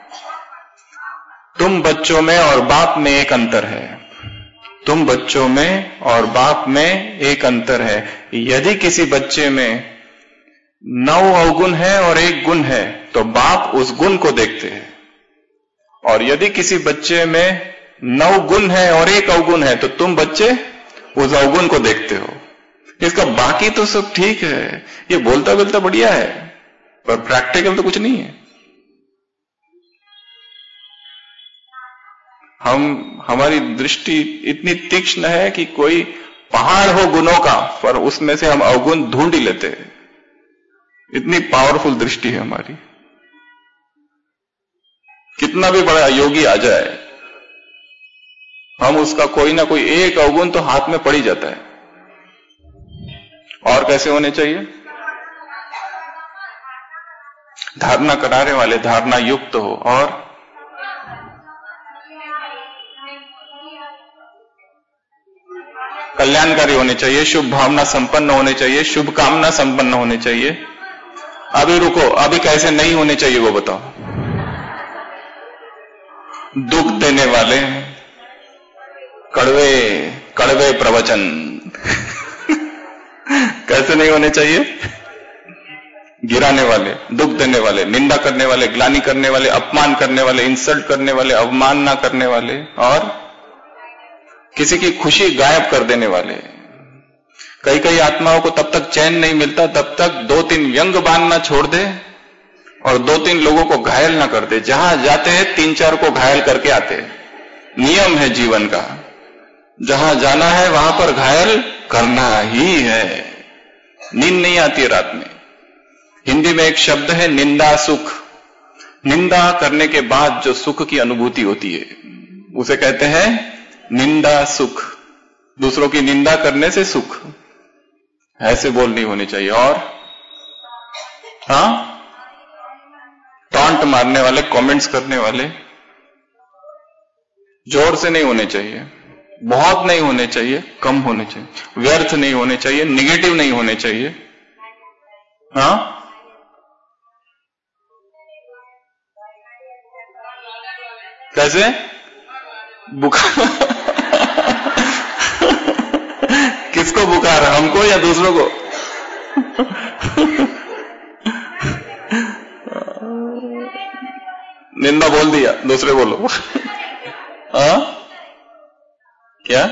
तुम बच्चों में और बाप में एक अंतर है। तुम बच्चों में और बाप में एक अंतर है। यदि किसी बच्चे में नौ अवगुण है और एक गुण है तो बाप उस गुण को देखते हैं, और यदि किसी बच्चे में नौ गुण है और एक अवगुण है तो तुम बच्चे उस अवगुण को देखते हो। इसका बाकी तो सब ठीक है, ये बोलता बोलता बढ़िया है, पर प्रैक्टिकल तो कुछ नहीं है। हम हमारी दृष्टि इतनी तीक्ष्ण है कि कोई पहाड़ हो गुणों का, पर उसमें से हम अवगुण ढूंढ ही लेते हैं। इतनी पावरफुल दृष्टि है हमारी। कितना भी बड़ा योगी आ जाए, हम उसका कोई ना कोई एक अवगुण तो हाथ में पड़ ही जाता है। और कैसे होने चाहिए? धारणा कराने वाले, धारणा युक्त हो, और कल्याणकारी होने चाहिए, शुभ भावना संपन्न होने चाहिए, शुभ कामना संपन्न होने चाहिए। अभी रुको, अभी कैसे नहीं होने चाहिए वो बताओ। दुख देने वाले, कड़वे कड़वे प्रवचन कैसे नहीं होने चाहिए? गिराने वाले, दुख देने वाले, निंदा करने वाले, ग्लानि करने वाले, अपमान करने वाले, इंसल्ट करने वाले, अवमानना करने वाले, और किसी की खुशी गायब कर देने वाले। कई कई आत्माओं को तब तक चैन नहीं मिलता तब तक दो तीन व्यंग बांधना छोड़ दे और दो तीन लोगों को घायल ना कर दे। जहां जाते हैं तीन चार को घायल करके आते हैं। नियम है जीवन का, जहां जाना है वहां पर घायल करना ही है। नींद नहीं आती है रात में। हिंदी में एक शब्द है निंदा सुख। निंदा करने के बाद जो सुख की अनुभूति होती है उसे कहते हैं निंदा सुख। दूसरों की निंदा करने से सुख, ऐसे बोल नहीं होनी चाहिए। और हाँ, टॉन्ट मारने वाले, कमेंट्स करने वाले जोर से नहीं होने चाहिए, बहुत नहीं होने चाहिए, कम होने चाहिए, व्यर्थ नहीं होने चाहिए, निगेटिव नहीं होने चाहिए। हाँ, कैसे? बुखार किसको बुखार, हमको या दूसरों को? निंदा बोल दिया, दूसरे बोलो। हाँ, क्या?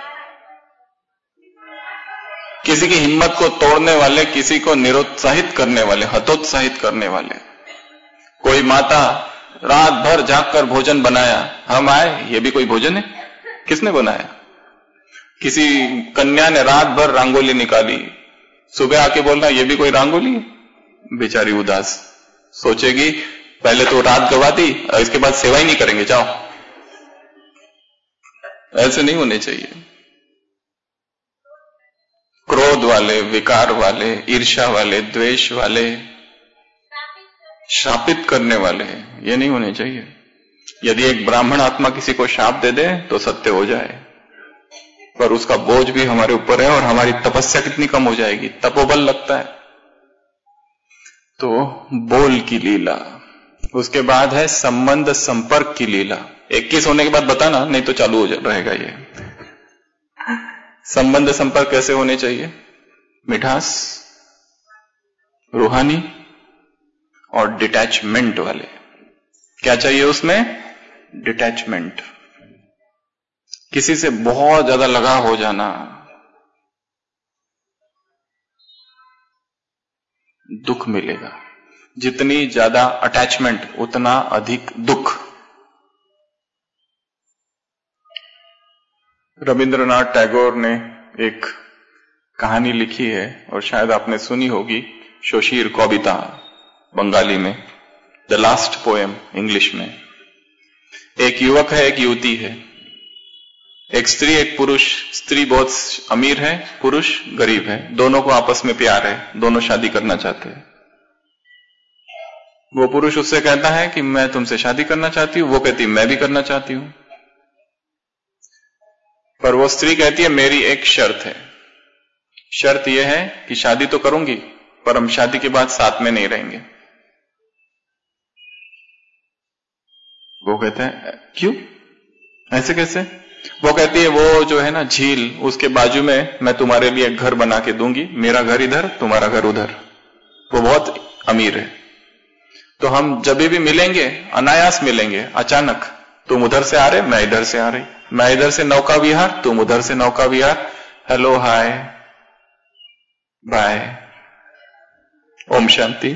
किसी की हिम्मत को तोड़ने वाले, किसी को निरुत्साहित करने वाले, हतोत्साहित करने वाले। कोई माता रात भर जागकर भोजन बनाया, हम आए, ये भी कोई भोजन है? किसने बनाया? किसी कन्या ने रात भर रंगोली निकाली, सुबह आके बोलना ये भी कोई रंगोली है? बेचारी उदास सोचेगी पहले तो रात गवा दी और इसके बाद सेवा ही नहीं करेंगे, जाओ। ऐसे नहीं होने चाहिए। क्रोध वाले, विकार वाले, ईर्ष्या वाले, द्वेष वाले, शापित करने वाले, ये नहीं होने चाहिए। यदि एक ब्राह्मण आत्मा किसी को शाप दे दे तो सत्य हो जाए, पर उसका बोझ भी हमारे ऊपर है और हमारी तपस्या कितनी कम हो जाएगी, तपोबल लगता है। तो बोल की लीला, उसके बाद है संबंध संपर्क की लीला। इक्कीस होने के बाद बताना, नहीं तो चालू हो रहेगा ये। संबंध संपर्क कैसे होने चाहिए? मिठास, रूहानी और डिटैचमेंट वाले। क्या चाहिए उसमें? डिटैचमेंट। किसी से बहुत ज्यादा लगाव हो जाना, दुख मिलेगा। जितनी ज्यादा अटैचमेंट उतना अधिक दुख। रविंद्रनाथ टैगोर ने एक कहानी लिखी है और शायद आपने सुनी होगी, शोशीर कविता बंगाली में, द लास्ट पोएम इंग्लिश में। एक युवक है, एक युवती है, एक स्त्री एक पुरुष। स्त्री बहुत अमीर है, पुरुष गरीब है, दोनों को आपस में प्यार है, दोनों शादी करना चाहते हैं। वो पुरुष उससे कहता है कि मैं तुमसे शादी करना चाहती हूं, वो कहती मैं भी करना चाहती हूं। पर वो स्त्री कहती है मेरी एक शर्त है, शर्त यह है कि शादी तो करूंगी पर हम शादी के बाद साथ में नहीं रहेंगे। वो कहते हैं क्यों, ऐसे कैसे? वो कहती है वो जो है ना झील, उसके बाजू में मैं तुम्हारे लिए एक घर बना के दूंगी, मेरा घर इधर तुम्हारा घर उधर। वो बहुत अमीर है, तो हम जब भी मिलेंगे अनायास मिलेंगे, अचानक तुम उधर से आ रहे मैं इधर से आ रही, मैं इधर से नौका विहार तुम उधर से नौका विहार, hello hi bye Om Shanti,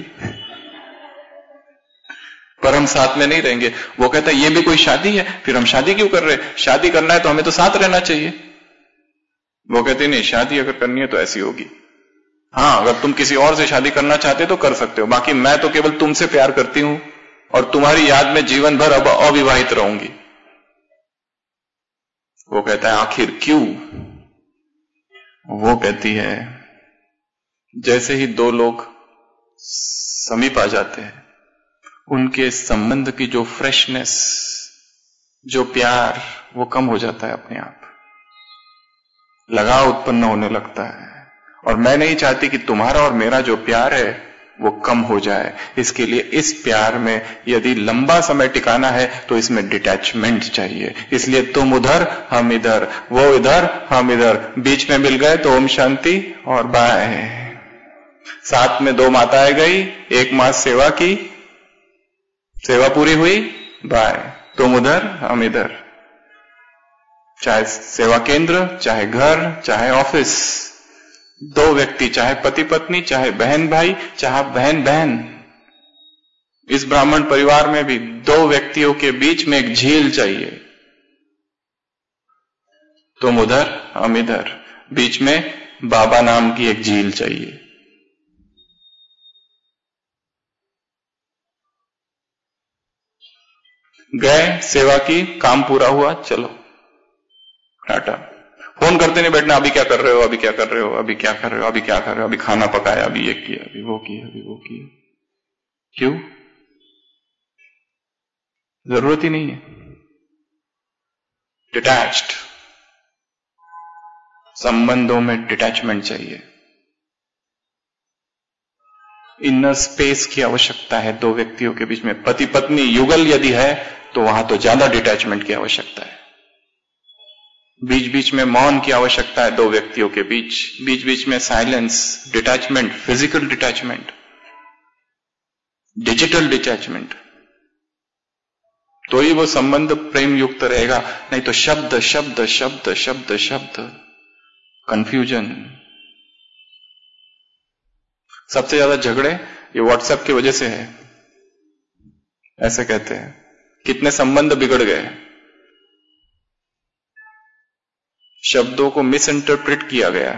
पर हम साथ में नहीं रहेंगे। वो कहता है ये भी कोई शादी है, फिर हम शादी क्यों कर रहे हैं, शादी करना है तो हमें तो साथ रहना चाहिए। वो कहते नहीं, शादी अगर करनी है तो ऐसी होगी, हाँ अगर तुम किसी और से शादी करना चाहते तो कर सकते हो, बाकी मैं तो केवल तुमसे प्यार करती हूं और तुम्हारी याद में जीवन भर अब अविवाहित रहूंगी। वो कहता है आखिर क्यों? वो कहती है जैसे ही दो लोग समीप आ जाते हैं, उनके संबंध की जो फ्रेशनेस, जो प्यार, वो कम हो जाता है, अपने आप लगाव उत्पन्न होने लगता है। और मैं नहीं चाहती कि तुम्हारा और मेरा जो प्यार है वो कम हो जाए। इसके लिए इस प्यार में यदि लंबा समय टिकाना है तो इसमें डिटैचमेंट चाहिए। इसलिए तुम उधर हम इधर, वो इधर हम इधर, बीच में मिल गए तो ओम शांति और बाय। साथ में दो माताएं गई, एक मास सेवा की, सेवा पूरी हुई, बाय। तुम उधर हम इधर, चाहे सेवा केंद्र, चाहे घर, चाहे ऑफिस, दो व्यक्ति, चाहे पति पत्नी, चाहे बहन भाई, चाहे बहन बहन। इस ब्राह्मण परिवार में भी दो व्यक्तियों के बीच में एक झील चाहिए। तुम उधर हम इधर, बीच में बाबा नाम की एक झील चाहिए। गए, सेवा की, काम पूरा हुआ, चलो टाटा। फोन करते नहीं बैठना, अभी क्या कर रहे हो, अभी क्या कर रहे हो, अभी क्या कर रहे हो, अभी क्या कर रहे हो, अभी खाना पकाया, अभी ये किया, अभी वो किया, अभी वो किया। क्यों? जरूरत ही नहीं है। डिटैच्ड, संबंधों में डिटैचमेंट चाहिए। इनर स्पेस की आवश्यकता है दो व्यक्तियों के बीच में। पति पत्नी युगल यदि है तो वहां तो ज्यादा डिटैचमेंट की आवश्यकता है। बीच बीच में मौन की आवश्यकता है दो व्यक्तियों के बीच, बीच बीच में silence, detachment, physical detachment, digital detachment, तो ही वो संबंध प्रेम युक्त रहेगा। नहीं तो शब्द शब्द शब्द शब्द शब्द, कंफ्यूजन। सबसे ज्यादा झगड़े ये व्हाट्सएप की वजह से है, ऐसे कहते हैं। कितने संबंध बिगड़ गए, शब्दों को मिस इंटरप्रेट किया गया।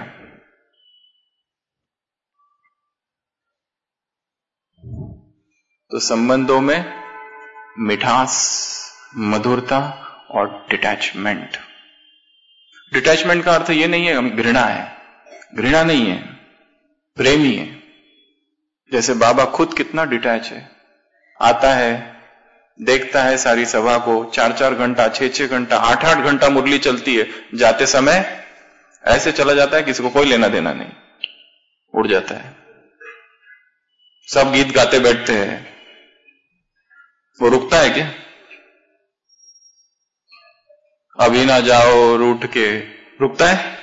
तो संबंधों में मिठास, मधुरता और डिटैचमेंट। डिटैचमेंट का अर्थ ये नहीं है हम घृणा है, घृणा नहीं है, प्रेमी है। जैसे बाबा खुद कितना डिटैच है, आता है, देखता है सारी सभा को, चार चार घंटा, छह छह घंटा, आठ आठ घंटा मुरली चलती है, जाते समय ऐसे चला जाता है, किसी को कोई लेना देना नहीं, उड़ जाता है। सब गीत गाते बैठते हैं, वो रुकता है क्या? अभी ना जाओ रूठ के, रुकता है?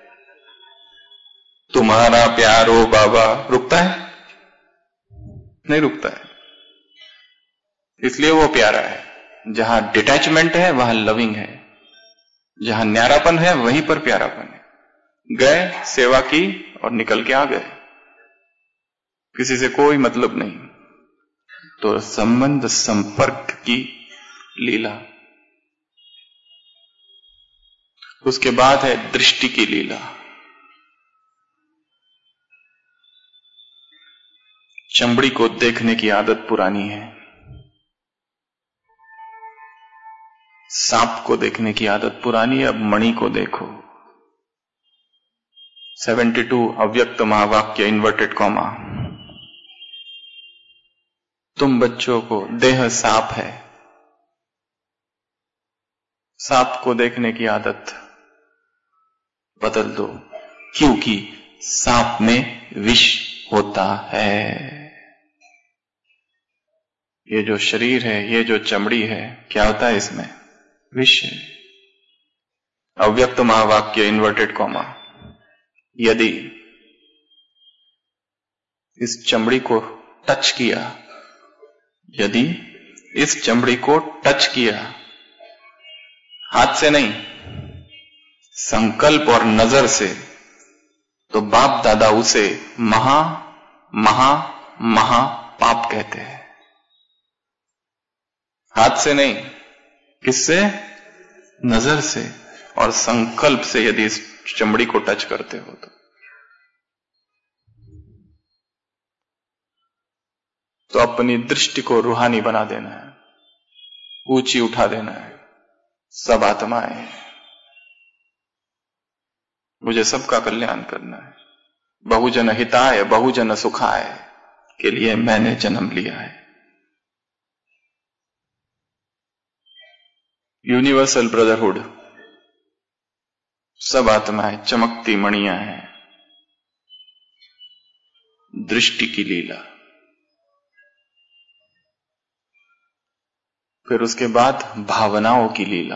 तुम्हारा प्यार हो बाबा, रुकता है? नहीं रुकता है। इसलिए वो प्यारा है। जहां डिटैचमेंट है वहां लविंग है, जहां न्यारापन है वहीं पर प्यारापन है। गए, सेवा की और निकल के आ गए, किसी से कोई मतलब नहीं। तो संबंध संपर्क की लीला। उसके बाद है दृष्टि की लीला। चमड़ी को देखने की आदत पुरानी है, सांप को देखने की आदत पुरानी है, अब मणि को देखो। बहत्तर अव्यक्त महावाक्य इन्वर्टेड कॉमा। तुम बच्चों को देह सांप है, सांप को देखने की आदत बदल दो, क्योंकि सांप में विष होता है। ये जो शरीर है, ये जो चमड़ी है, क्या होता है इसमें? विष है। अव्यक्त महावाक्य इन्वर्टेड कॉमा, यदि इस चमड़ी को टच किया, यदि इस चमड़ी को टच किया, हाथ से नहीं, संकल्प और नजर से, तो बाप दादा उसे महा महा महा पाप कहते हैं। हाथ से नहीं, किससे? नजर से और संकल्प से यदि इस चमड़ी को टच करते हो तो तो अपनी दृष्टि को रूहानी बना देना है, ऊंची उठा देना है। सब आत्माएं हैं, मुझे सबका कल्याण करना है, बहुजन हिताय बहुजन सुखाय के लिए मैंने जन्म लिया है। यूनिवर्सल ब्रदरहुड, सब आत्माएं चमकती मणियां हैं। दृष्टि की लीला। फिर उसके बाद भावनाओं की लीला।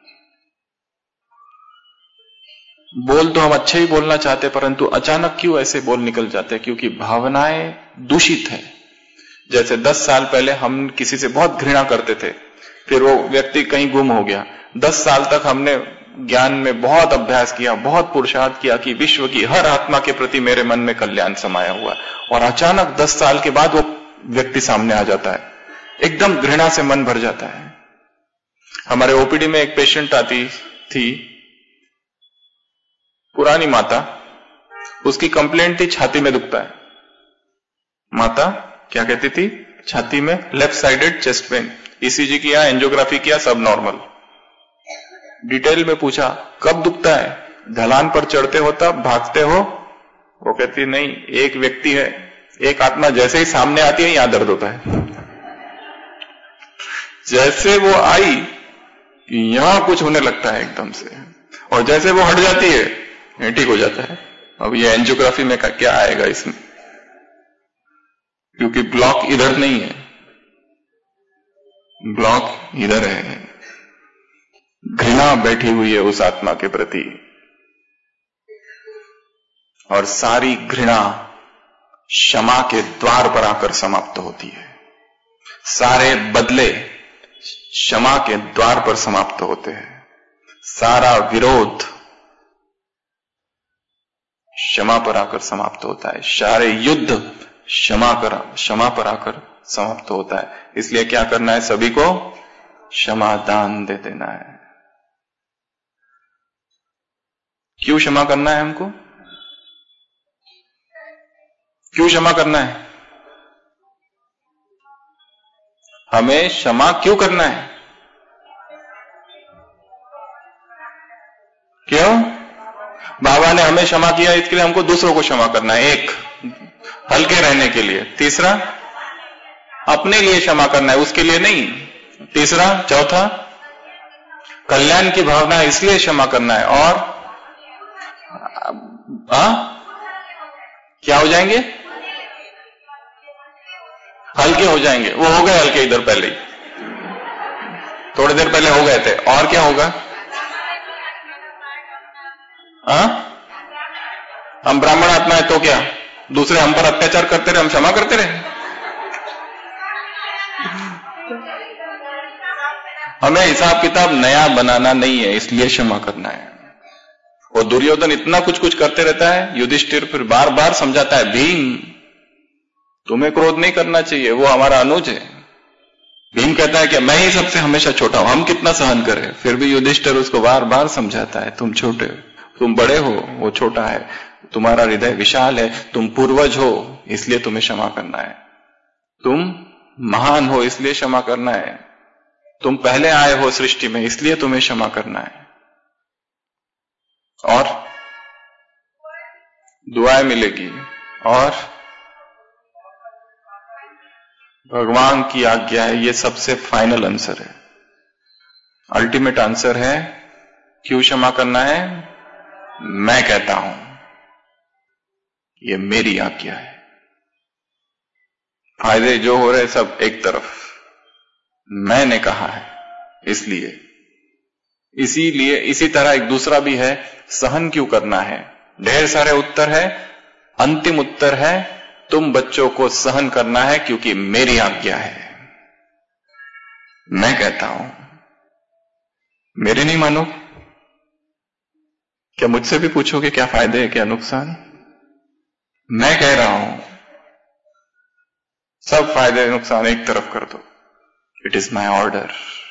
बोल तो हम अच्छे ही बोलना चाहते, परंतु अचानक क्यों ऐसे बोल निकल जाते हैं? क्योंकि भावनाएं दूषित है। जैसे दस साल पहले हम किसी से बहुत घृणा करते थे, फिर वो व्यक्ति कहीं गुम हो गया। दस साल तक हमने ज्ञान में बहुत अभ्यास किया, बहुत पुरुषार्थ किया कि विश्व की हर आत्मा के प्रति मेरे मन में कल्याण समाया हुआ है, और अचानक दस साल के बाद वो व्यक्ति सामने आ जाता है, एकदम घृणा से मन भर जाता है। हमारे ओपीडी में एक पेशेंट आती थी, पुरानी माता, उसकी कंप्लेंट थी छाती में दुखता है। माता क्या कहती थी? छाती में left sided chest pain. ECG किया, एंजियोग्राफी किया, सब नॉर्मल। डिटेल में पूछा कब दुखता है? ढलान पर चढ़ते हो तब, भागते हो? वो कहती नहीं, एक व्यक्ति है, एक आत्मा जैसे ही सामने आती है यहां दर्द होता है। जैसे वो आई यहां कुछ होने लगता है एकदम से, और जैसे वो हट जाती है ठीक हो जाता है। अब ये एंजियोग्राफी में क्या आएगा इसमें? क्योंकि ब्लॉक इधर नहीं है, ब्लॉक इधर है। घृणा बैठी हुई है उस आत्मा के प्रति, और सारी घृणा क्षमा के द्वार पर आकर समाप्त होती है। सारे बदले क्षमा के द्वार पर समाप्त होते हैं। सारा विरोध क्षमा पर आकर समाप्त होता है। सारे युद्ध क्षमा कर क्षमा पर आकर समाप्त होता है। इसलिए क्या करना है? सभी को क्षमा दान दे देना है। क्यों क्षमा करना है हमको? क्यों क्षमा करना है? हमें क्षमा क्यों करना है? क्यों? बाबा ने हमें क्षमा किया, इसके लिए हमको दूसरों को क्षमा करना है। एक, हल्के रहने के लिए। तीसरा, अपने लिए क्षमा करना है, उसके लिए नहीं। तीसरा, चौथा, कल्याण की भावना है इसलिए क्षमा करना है। और आ? क्या हो जाएंगे? हल्के हो जाएंगे। वो हो गए हल्के इधर पहले ही, थोड़ी देर पहले हो गए थे। और क्या होगा? आ? हम ब्राह्मण आत्मा है तो क्या दूसरे हम पर अत्याचार करते रहे, हम क्षमा करते रहे? हमें हिसाब किताब नया बनाना नहीं है, इसलिए क्षमा करना है। और दुर्योधन इतना कुछ कुछ करते रहता है, युधिष्ठिर फिर बार बार समझाता है, भीम तुम्हें क्रोध नहीं करना चाहिए, वो हमारा अनुज है। भीम कहता है कि मैं ही सबसे हमेशा छोटा हूं, हम कितना सहन करें। फिर भी युधिष्ठिर उसको बार बार समझाता है, तुम छोटे हो, तुम बड़े हो, वो छोटा है, तुम्हारा हृदय विशाल है, तुम पूर्वज हो इसलिए तुम्हें क्षमा करना है, तुम महान हो इसलिए क्षमा करना है, तुम पहले आए हो सृष्टि में इसलिए तुम्हें क्षमा करना है। और दुआएं मिलेगी, और भगवान की आज्ञा है। ये सबसे फाइनल आंसर है, अल्टीमेट आंसर है। क्यों क्षमा करना है? मैं कहता हूं ये मेरी आज्ञा है। फायदे जो हो रहे सब एक तरफ, मैंने कहा है इसलिए। इसीलिए इसी तरह एक दूसरा भी है, सहन क्यों करना है? ढेर सारे उत्तर है, अंतिम उत्तर है तुम बच्चों को सहन करना है क्योंकि मेरी आज्ञा है। मैं कहता हूं, मेरे नहीं मानो? क्या मुझसे भी पूछोगे क्या फायदे है क्या नुकसान? मैं कह रहा हूं सब फायदे नुकसान एक तरफ कर दो। It is my order.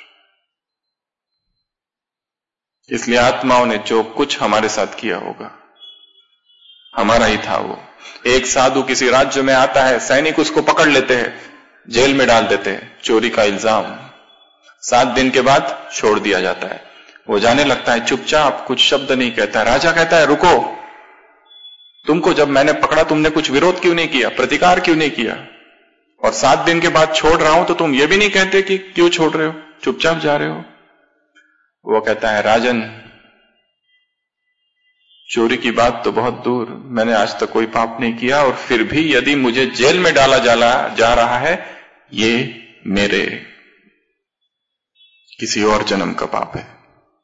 इसलिए आत्माओं ने जो कुछ हमारे साथ किया होगा हमारा ही था वो। एक साधु किसी राज्य में आता है, सैनिक उसको पकड़ लेते हैं, जेल में डाल देते हैं, चोरी का इल्जाम। सात दिन के बाद छोड़ दिया जाता है। वो जाने लगता है चुपचाप, कुछ शब्द नहीं कहता है। राजा कहता है रुको, तुमको जब मैंने पकड़ा तुमने कुछ विरोध क्यों नहीं किया, प्रतिकार क्यों नहीं किया? और सात दिन के बाद छोड़ रहा हूं तो तुम ये भी नहीं कहते कि क्यों छोड़ रहे हो, चुपचाप जा रहे हो। वो कहता है राजन, चोरी की बात तो बहुत दूर, मैंने आज तक कोई पाप नहीं किया, और फिर भी यदि मुझे जेल में डाला जाला जा रहा है, ये मेरे किसी और जन्म का पाप है।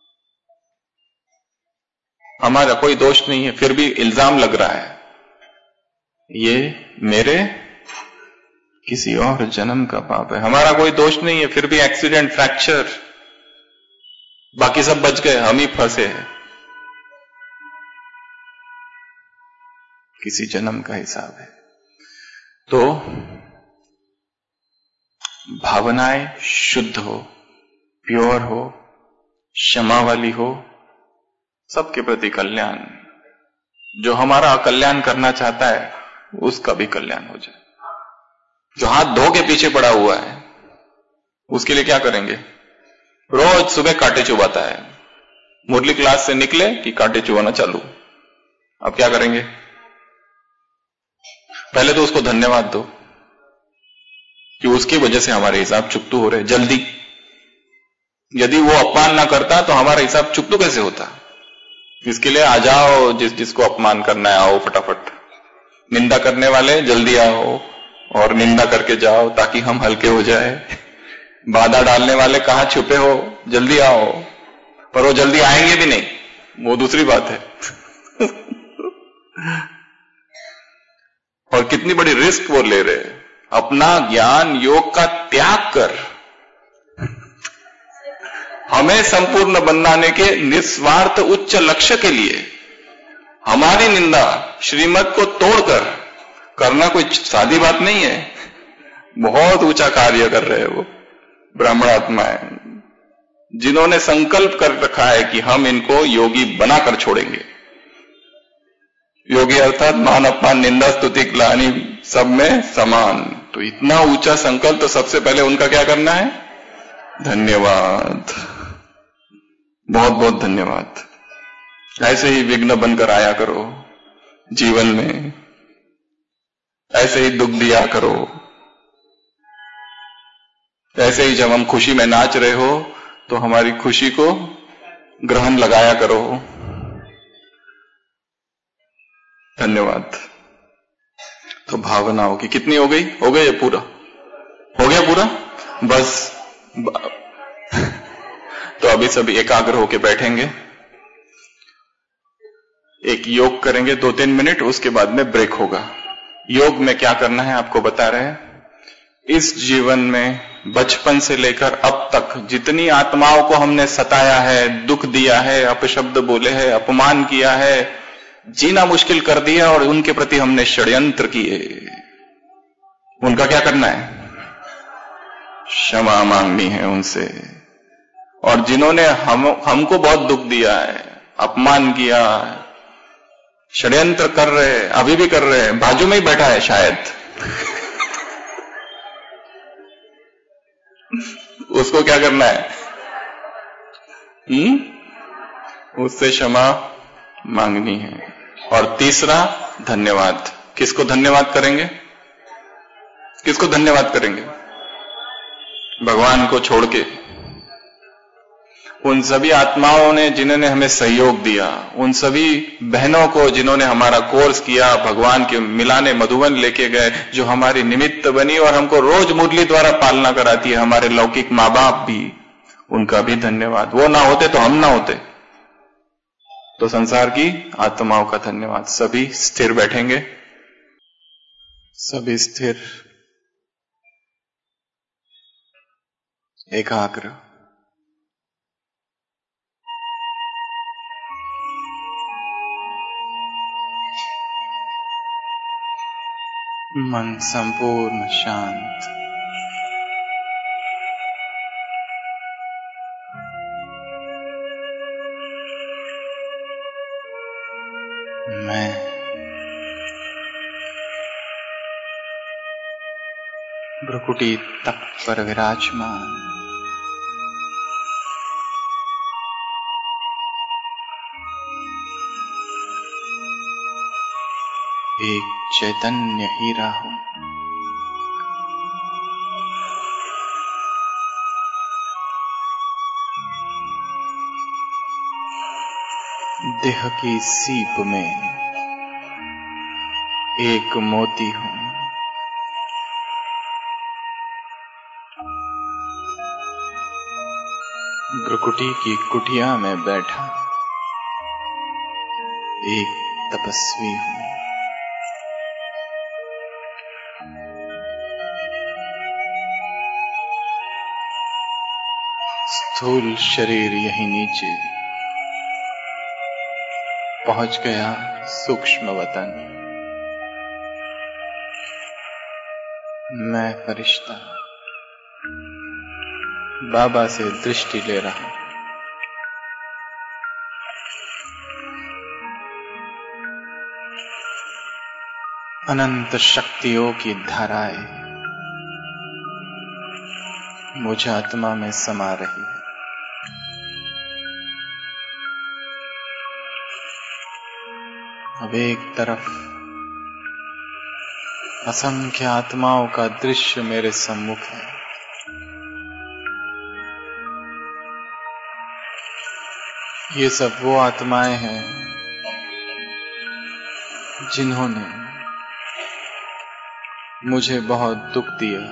हमारा कोई दोष नहीं है, फिर भी इल्जाम लग रहा है, ये मेरे किसी और जन्म का पाप है। हमारा कोई दोष नहीं है, फिर भी एक्सीडेंट, फ्रैक्चर, बाकी सब बच गए, हम ही फंसे हैं। किसी जन्म का हिसाब है। तो भावनाएं शुद्ध हो, प्योर हो, क्षमा वाली हो, सबके प्रति कल्याण। जो हमारा कल्याण करना चाहता है उसका भी कल्याण हो जाए। जो हाथ धो के पीछे पड़ा हुआ है उसके लिए क्या करेंगे? रोज सुबह कांटे चुबाता है, मुरली क्लास से निकले कि कांटे चुबाना चालू। अब क्या करेंगे? पहले तो उसको धन्यवाद दो कि उसकी वजह से हमारे हिसाब चुकतू हो रहे जल्दी। यदि वो अपमान ना करता तो हमारा हिसाब चुकतू कैसे होता? इसके लिए आ जाओ, जिस जिसको अपमान करना है आओ फटाफट। निंदा करने वाले जल्दी आओ और निंदा करके जाओ ताकि हम हल्के हो जाए। बाधा डालने वाले कहां छुपे हो, जल्दी आओ। पर वो जल्दी आएंगे भी नहीं, वो दूसरी बात है। और कितनी बड़ी रिस्क वो ले रहे हैं, अपना ज्ञान योग का त्याग कर हमें संपूर्ण बनाने के निस्वार्थ उच्च लक्ष्य के लिए हमारी निंदा श्रीमत को तोड़कर करना कोई सादी बात नहीं है। बहुत ऊंचा कार्य कर रहे हैं वो ब्राह्मण आत्माएं, जिन्होंने संकल्प कर रखा है कि हम इनको योगी बनाकर छोड़ेंगे। योगी अर्थात मान अपमान निंदा स्तुति ग्लानि सब में समान। तो इतना ऊंचा संकल्प, तो सबसे पहले उनका क्या करना है? धन्यवाद, बहुत बहुत धन्यवाद। ऐसे ही विघ्न बनकर आया करो जीवन में, ऐसे ही दुख दिया करो। ऐसे ही जब हम खुशी में नाच रहे हो तो हमारी खुशी को ग्रहण लगाया करो। धन्यवाद। तो भावनाओं की कितनी हो गई? हो गई ये पूरा? हो गया पूरा? बस तो अभी सभी एकाग्र होके बैठेंगे, एक योग करेंगे दो तीन मिनट, उसके बाद में ब्रेक होगा। योग में क्या करना है आपको बता रहे हैं। इस जीवन में बचपन से लेकर अब तक जितनी आत्माओं को हमने सताया है, दुख दिया है, अपशब्द बोले हैं, अपमान किया है, जीना मुश्किल कर दिया और उनके प्रति हमने षड्यंत्र किए, उनका क्या करना है? क्षमा मांगनी है उनसे। और जिन्होंने हम हमको बहुत दुख दिया है, अपमान किया, षड्यंत्र कर रहे हैं, अभी भी कर रहे हैं, बाजू में ही बैठा है शायद, उसको क्या करना है? हम्म? उससे क्षमा मांगनी है। और तीसरा धन्यवाद। किसको धन्यवाद करेंगे? किसको धन्यवाद करेंगे? भगवान को छोड़ के। उन सभी आत्माओं ने जिन्होंने हमें सहयोग दिया, उन सभी बहनों को जिन्होंने हमारा कोर्स किया, भगवान के मिलाने मधुबन लेके गए, जो हमारी निमित्त बनी और हमको रोज मुरली द्वारा पालना कराती है, हमारे लौकिक माँ बाप भी, उनका भी धन्यवाद। वो ना होते तो हम ना होते। तो संसार की आत्माओं का धन्यवाद। सभी स्थिर बैठेंगे, सभी स्थिर, एकाग्र। मन संपूर्ण शांत। मैं भ्रुकुटी तक पर विराजमान, एक चैतन्य हीरा हूं। देह की सीप में एक मोती हूं। भ्रुकुटी की कुटिया में बैठा एक तपस्वी हूं। स्थूल शरीर यहीं नीचे पहुंच गया सूक्ष्म वतन। मैं फरिश्ता बाबा से दृष्टि ले रहा हूं। अनंत शक्तियों की धाराएं मुझ आत्मा में समा रही है। अब एक तरफ असंख्य आत्माओं का दृश्य मेरे सम्मुख है। ये सब वो आत्माएं हैं जिन्होंने मुझे बहुत दुख दिया,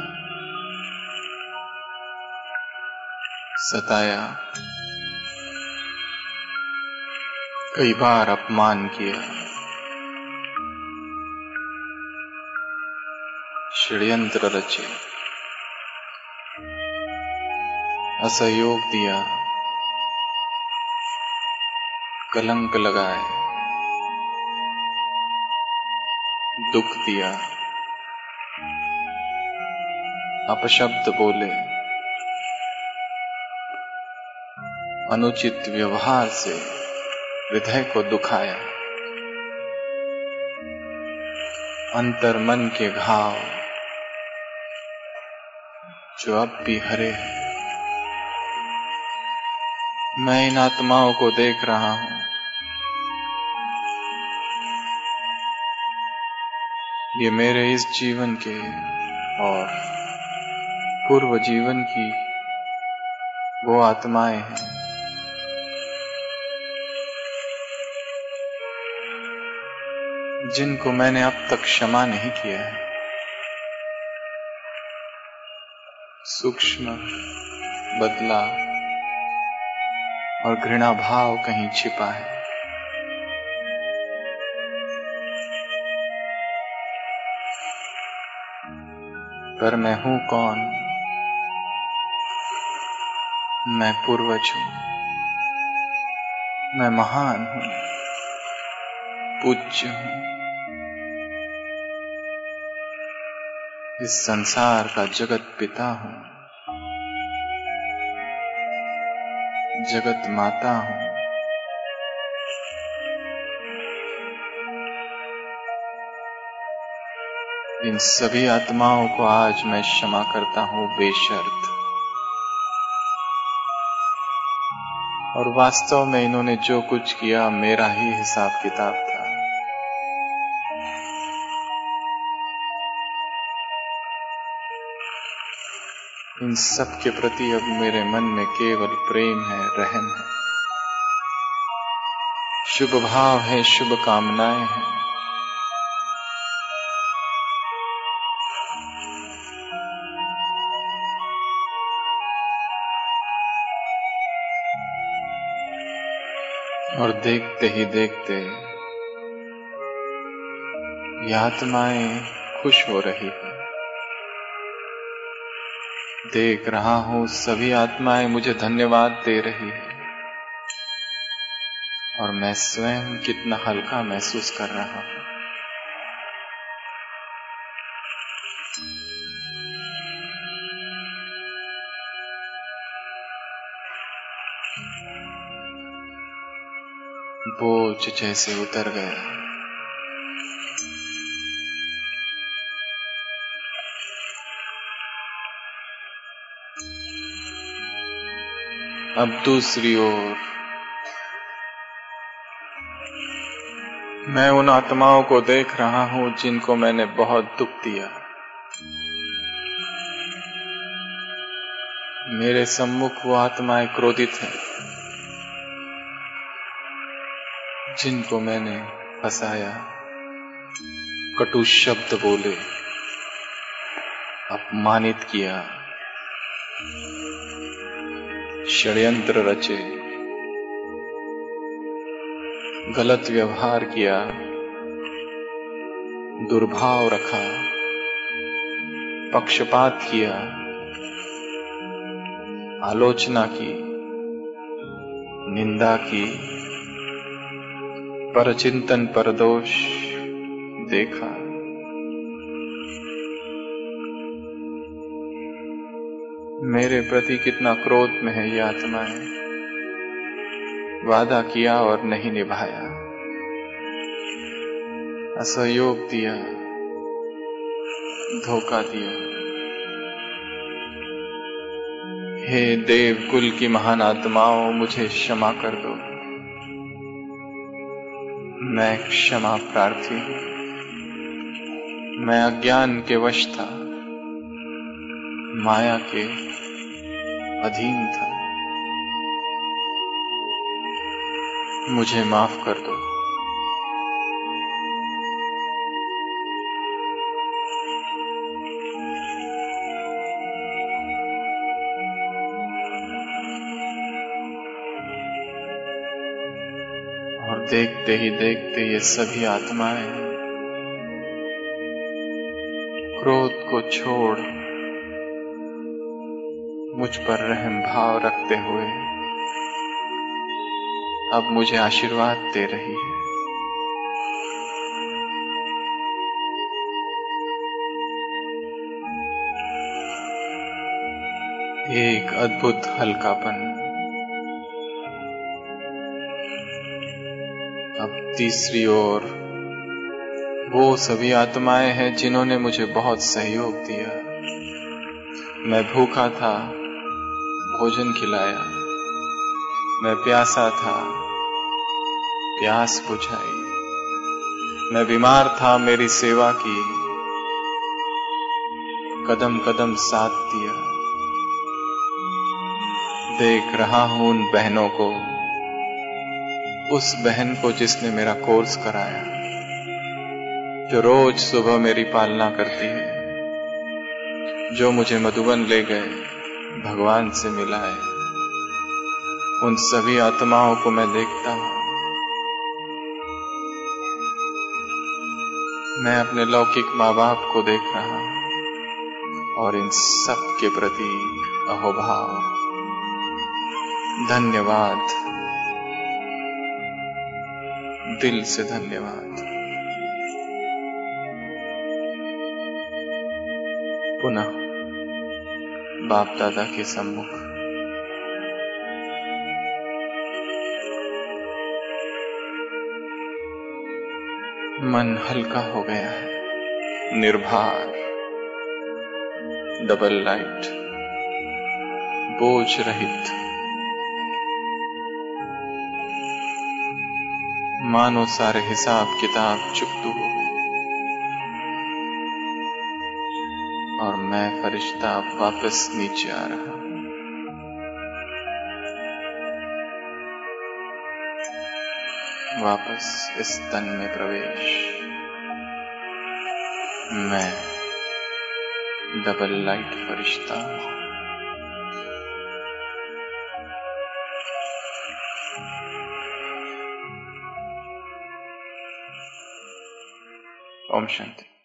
सताया, कई बार अपमान किया, षड्यंत्र रचे, असहयोग दिया, कलंक लगाए, दुख दिया, अपशब्द बोले, अनुचित व्यवहार से हृदय को दुखाया, अंतर मन के घाव जो अब भी हरे हैं। मैं इन आत्माओं को देख रहा हूं। ये मेरे इस जीवन के और पूर्व जीवन की वो आत्माएं हैं जिनको मैंने अब तक क्षमा नहीं किया है। सूक्ष्म बदला और घृणा भाव कहीं छिपा है। पर मैं हूं कौन? मैं पूर्वज हूं। मैं महान हूं, पूज्य हूं। इस संसार का जगत पिता हूं, जगत माता हूं। इन सभी आत्माओं को आज मैं क्षमा करता हूं बेशर्त। और वास्तव में इन्होंने जो कुछ किया मेरा ही हिसाब किताब था। इन सब के प्रति अब मेरे मन में केवल प्रेम है, रहम है, शुभ भाव है, शुभ कामनाएं हैं। और देखते ही देखते ये आत्माएं खुश हो रही है। देख रहा हूं सभी आत्माएं मुझे धन्यवाद दे रही है और मैं स्वयं कितना हल्का महसूस कर रहा हूं। बोझ जैसे उतर गया। अब दूसरी ओर मैं उन आत्माओं को देख रहा हूं जिनको मैंने बहुत दुख दिया। मेरे सम्मुख वो आत्माएं क्रोधित हैं जिनको मैंने फंसाया, कटु शब्द बोले, अपमानित किया, षड्यंत्र रचे, गलत व्यवहार किया, दुर्भाव रखा, पक्षपात किया, आलोचना की, निंदा की, परचिंतन परदोष देखा। मेरे प्रति कितना क्रोध में है ये आत्माएं। वादा किया और नहीं निभाया, असहयोग दिया, धोखा दिया। हे देव कुल की महान आत्माओं, मुझे क्षमा कर दो। मैं क्षमा प्रार्थी हूं। मैं अज्ञान के वश था, माया के अधीन था। मुझे माफ कर दो। और देखते ही देखते ये सभी आत्माएं क्रोध को छोड़ मुझ पर रहम भाव रखते हुए अब मुझे आशीर्वाद दे रही है। एक अद्भुत हल्कापन। अब तीसरी ओर वो सभी आत्माएं हैं जिन्होंने मुझे बहुत सहयोग दिया। मैं भूखा था, भोजन खिलाया। मैं प्यासा था, प्यास बुझाई। मैं बीमार था, मेरी सेवा की, कदम कदम साथ दिया। देख रहा हूं उन बहनों को, उस बहन को जिसने मेरा कोर्स कराया, जो रोज सुबह मेरी पालना करती है, जो मुझे मधुबन ले गए, भगवान से मिलाए। उन सभी आत्माओं को मैं देखता हूं। मैं अपने लौकिक माँ बाप को देख रहा हूं और इन सब के प्रति अहोभाव, धन्यवाद, दिल से धन्यवाद। पुनः बाप दादा के सम्मुख मन हल्का हो गया है, निर्भार, डबल लाइट, बोझ रहित, मानो सारे हिसाब किताब चुकतू हो गए। और मैं फरिश्ता वापस नीचे आ रहा हूं। वापस इस तन में प्रवेश। मैं डबल लाइट फरिश्ता हूं। ओम शांति।